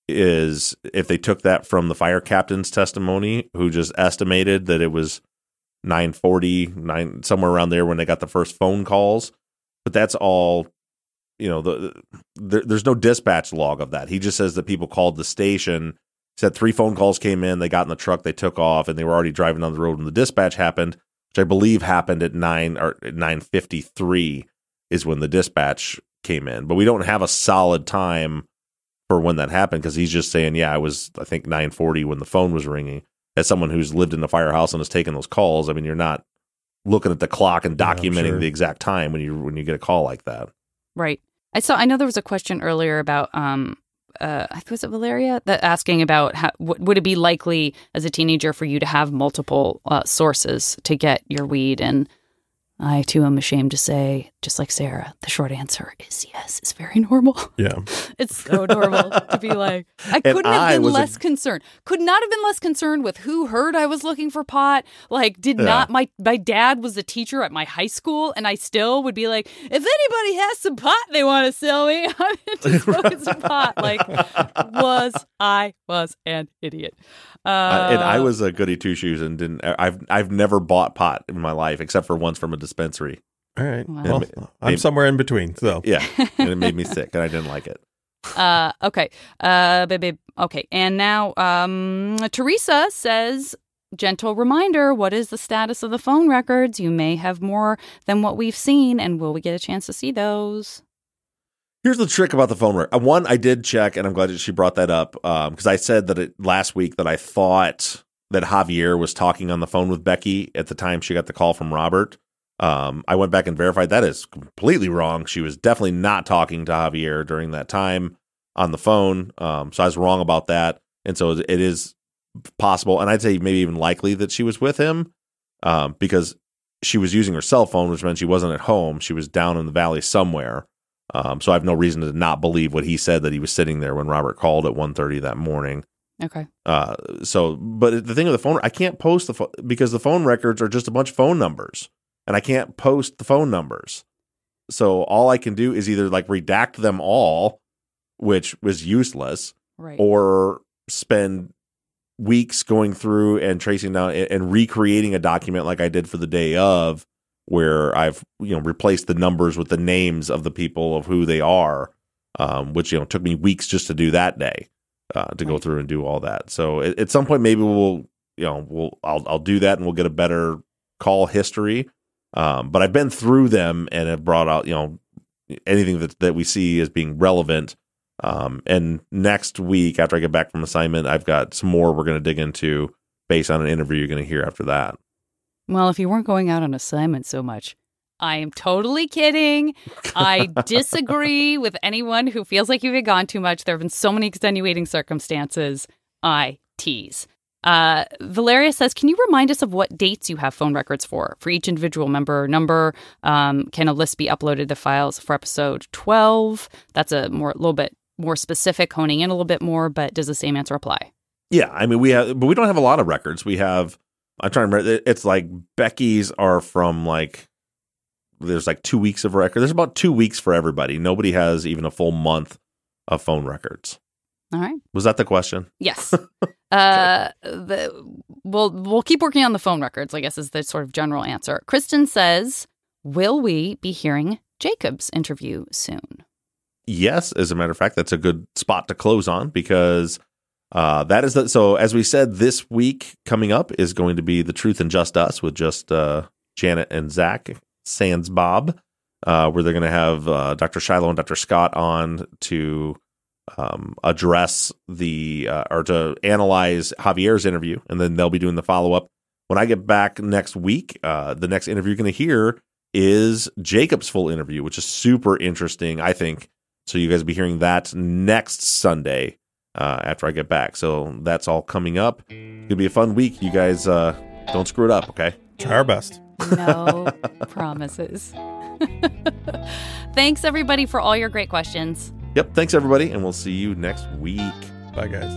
is if they took that from the fire captain's testimony, who just estimated that it was nine forty, nine, somewhere around there when they got the first phone calls. But that's all, you know, the, the there's no dispatch log of that. He just says that people called the station, said three phone calls came in, they got in the truck, they took off, and they were already driving down the road when the dispatch happened, which I believe happened at nine or at nine fifty-three is when the dispatch came in. But we don't have a solid time for when that happened, because he's just saying, yeah, I was, I think, nine forty when the phone was ringing. As someone who's lived in the firehouse and has taken those calls, I mean, you're not looking at the clock and documenting Yeah, sure. the exact time when you when you get a call like that. Right. I saw. I know there was a question earlier about. Um, uh, I think was it Valeria that asking about how, w- would it be likely as a teenager for you to have multiple uh, sources to get your weed? And I too am ashamed to say, just like Sarah, the short answer is yes. It's very normal. Yeah. It's so normal to be like, I And couldn't have I been was a- less concerned. Could not have been less concerned with who heard I was looking for pot. Like, did Yeah. not, my, my dad was a teacher at my high school, and I still would be like, if anybody has some pot they want to sell me, I'm into smoking some pot. Like, was, I was an idiot. Uh, Uh, and I was a goody two shoes and didn't. I've I've never bought pot in my life except for once from a dispensary. All right. Wow. Well, Maybe- I'm somewhere in between. So Yeah, and it made me sick, and I didn't like it. Uh, okay. Uh, baby. Okay. And now, um, Teresa says, gentle reminder, what is the status of the phone records? You may have more than what we've seen, and will we get a chance to see those? Here's the trick about the phone record. One, I did check, and I'm glad that she brought that up, because I said that it, last week that I thought that Javier was talking on the phone with Becky at the time she got the call from Robert. Um, I went back and verified that is completely wrong. She was definitely not talking to Javier during that time on the phone. Um, so I was wrong about that. And so it is possible, and I'd say maybe even likely, that she was with him um, because she was using her cell phone, which meant she wasn't at home. She was down in the valley somewhere. Um, so I have no reason to not believe what he said, that he was sitting there when Robert called at one thirty that morning. Okay. Uh, so, but the thing with the phone, I can't post the phone because the phone records are just a bunch of phone numbers, and I can't post the phone numbers. So all I can do is either like redact them all, which was useless, Right. or spend weeks going through and tracing down and, and recreating a document like I did for the day of, where I've, you know, replaced the numbers with the names of the people of who they are, um, which, you know, took me weeks just to do that day, uh, to go Right. through and do all that. So at, at some point, maybe we'll, you know, we'll, I'll, I'll do that and we'll get a better call history. Um, but I've been through them and have brought out, you know, anything that, that we see as being relevant. Um, and next week, after I get back from assignment, I've got some more we're going to dig into based on an interview you're going to hear after that. Well, if you weren't going out on assignment so much, I am totally kidding. I disagree with anyone who feels like you've gone too much. There have been so many extenuating circumstances. I tease. Uh, Valeria says, can you remind us of what dates you have phone records for? For each individual member number, um, can a list be uploaded to files for episode twelve? That's a more, little bit more specific, honing in a little bit more, but does the same answer apply? Yeah, I mean, we have, but we don't have a lot of records. We have, I'm trying to remember, it's like Becky's are from like, there's like two weeks of record. There's about two weeks for everybody. Nobody has even a full month of phone records. All right. Was that the question? Yes. uh, the, we'll, we'll keep working on the phone records, I guess, is the sort of general answer. Kristen says, will we be hearing Jacob's interview soon? Yes, as a matter of fact, that's a good spot to close on, because uh, that is the, so as we said, this week coming up is going to be The Truth and Just Us with just uh, Janet and Zach sans Bob, uh, where they're going to have uh, Doctor Shiloh and Doctor Scott on to um, address the uh, or to analyze Javier's interview, and then they'll be doing the follow up. When I get back next week, uh, the next interview you're going to hear is Jacob's full interview, which is super interesting, I think. So you guys will be hearing that next Sunday uh, after I get back. So that's all coming up. It's going to be a fun week. You guys uh, don't screw it up, okay? Try our best. No promises. Thanks, everybody, for all your great questions. Yep. Thanks, everybody, and we'll see you next week. Bye, guys.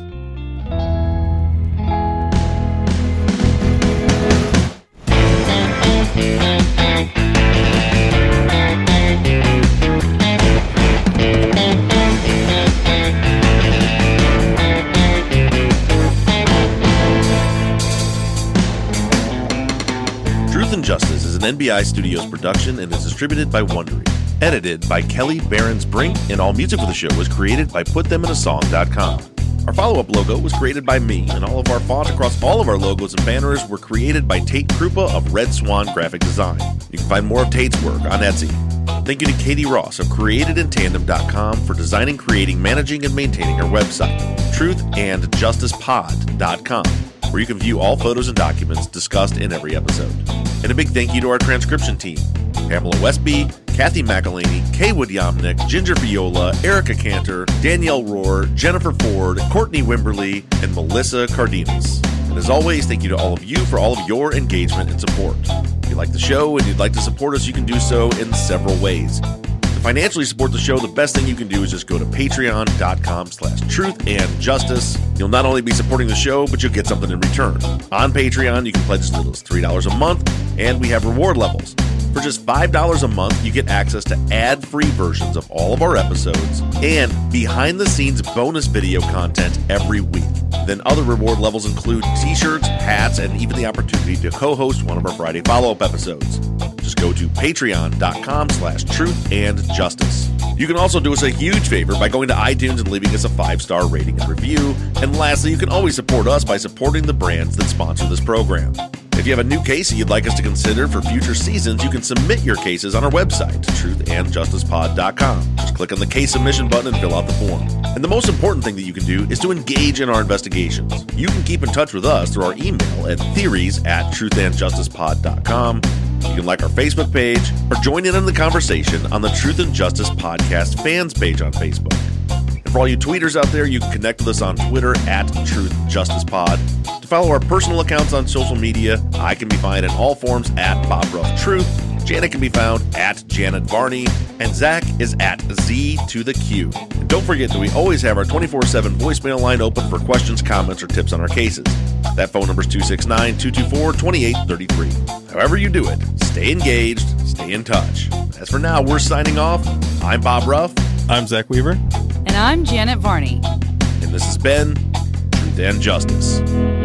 Truth and Justice is an N B I Studios production and is distributed by Wondery. Edited by Kelly Behrens-Brink, and all music for the show was created by put them in a song dot com. Our follow-up logo was created by me, and all of our font across all of our logos and banners were created by Tate Krupa of Red Swan Graphic Design. You can find more of Tate's work on Etsy. Thank you to Katie Ross of created in tandem dot com for designing, creating, managing, and maintaining our website, truth and justice pod dot com, where you can view all photos and documents discussed in every episode. And a big thank you to our transcription team, Pamela Westby, Kathy McElhaney, Kaywood Yomnick, Ginger Viola, Erica Cantor, Danielle Rohr, Jennifer Ford, Courtney Wimberly, and Melissa Cardenas. And as always, thank you to all of you for all of your engagement and support. If you like the show and you'd like to support us, you can do so in several ways. To financially support the show, the best thing you can do is just go to patreon dot com slash truth and justice. You'll not only be supporting the show, but you'll get something in return. On Patreon, you can pledge as little as three dollars a month, and we have reward levels. For just five dollars a month, you get access to ad-free versions of all of our episodes and behind-the-scenes bonus video content every week. Then other reward levels include t-shirts, hats, and even the opportunity to co-host one of our Friday follow-up episodes. Just go to patreon dot com slash truth and justice. You can also do us a huge favor by going to iTunes and leaving us a five-star rating and review. And lastly, you can always support us by supporting the brands that sponsor this program. If you have a new case that you'd like us to consider for future seasons, you can submit your cases on our website, truth and justice pod dot com. Just click on the case submission button and fill out the form. And the most important thing that you can do is to engage in our investigations. You can keep in touch with us through our email at theories at truth and justice pod dot com. You can like our Facebook page or join in on the conversation on the Truth and Justice Podcast fans page on Facebook. And for all you tweeters out there, you can connect with us on Twitter at Truth Justice Pod. To follow our personal accounts on social media, I can be found in all forms at Bob Ruff Truth. Janet can be found at Janet Varney, and Zach is at Z to the Q. And don't forget that we always have our twenty-four seven voicemail line open for questions, comments, or tips on our cases. That phone number is two six nine, two two four, two eight three three. However you do it, stay engaged, stay in touch. As for now, we're signing off. I'm Bob Ruff. I'm Zach Weaver. And I'm Janet Varney. And this has been Truth and Justice.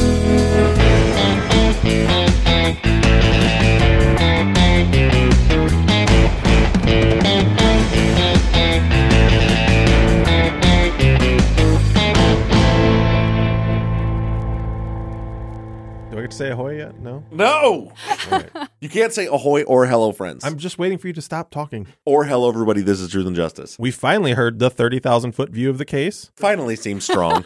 Do I get to say ahoy yet? No? No! Right. You can't say ahoy or hello, friends. I'm just waiting for you to stop talking. Or hello, everybody. This is Truth and Justice. We finally heard the thirty thousand foot view of the case. Finally seems strong.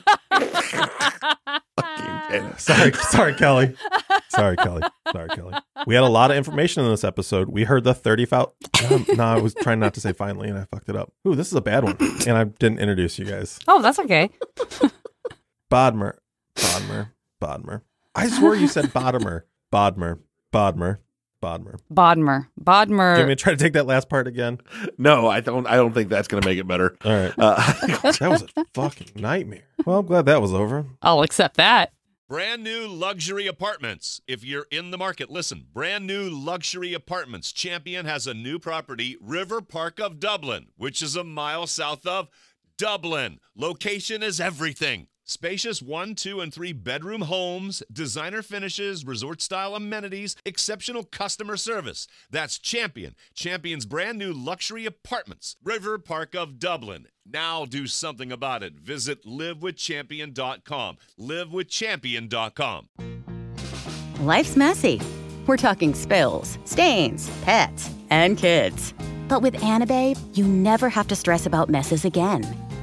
Sorry, sorry, Kelly. Sorry, Kelly. Sorry, Kelly. We had a lot of information in this episode. We heard the thirty thousand. Um, no, I was trying not to say finally, and I fucked it up. Ooh, this is a bad one. And I didn't introduce you guys. Oh, that's okay. Bodmer. Bodmer. Bodmer. I swore you said Bodmer. Bodmer. Bodmer. Bodmer. Bodmer. Bodmer. Do you want me to try to take that last part again? No, I don't. I don't think that's going to make it better. All right. Uh, that was a fucking nightmare. Well, I'm glad that was over. I'll accept that. Brand new luxury apartments. If you're in the market, listen. Brand new luxury apartments. Champion has a new property, River Park of Dublin, which is a mile south of Dublin. Location is everything. Spacious one, two, and three bedroom homes, designer finishes, resort-style amenities, exceptional customer service. That's Champion. Champion's brand new luxury apartments, River Park of Dublin. Now do something about it. Visit live with champion dot com. live with champion dot com. Life's messy. We're talking spills, stains, pets, and kids. But with Anababe, you never have to stress about messes again.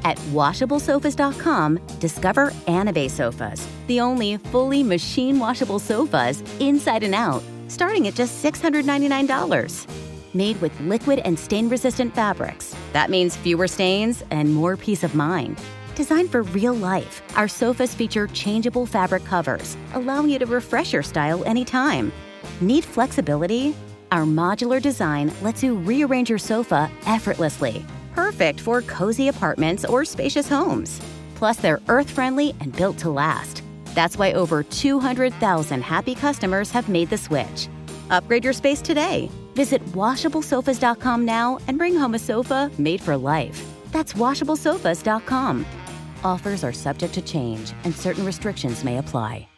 At washable sofas dot com, discover Anabay sofas, the only fully machine washable sofas inside and out, starting at just six hundred ninety-nine dollars. Made with liquid and stain-resistant fabrics. That means fewer stains and more peace of mind. Designed for real life, our sofas feature changeable fabric covers, allowing you to refresh your style anytime. Need flexibility? Our modular design lets you rearrange your sofa effortlessly. Perfect for cozy apartments or spacious homes. Plus, they're earth-friendly and built to last. That's why over two hundred thousand happy customers have made the switch. Upgrade your space today. Visit washable sofas dot com now and bring home a sofa made for life. That's washable sofas dot com. Offers are subject to change and certain restrictions may apply.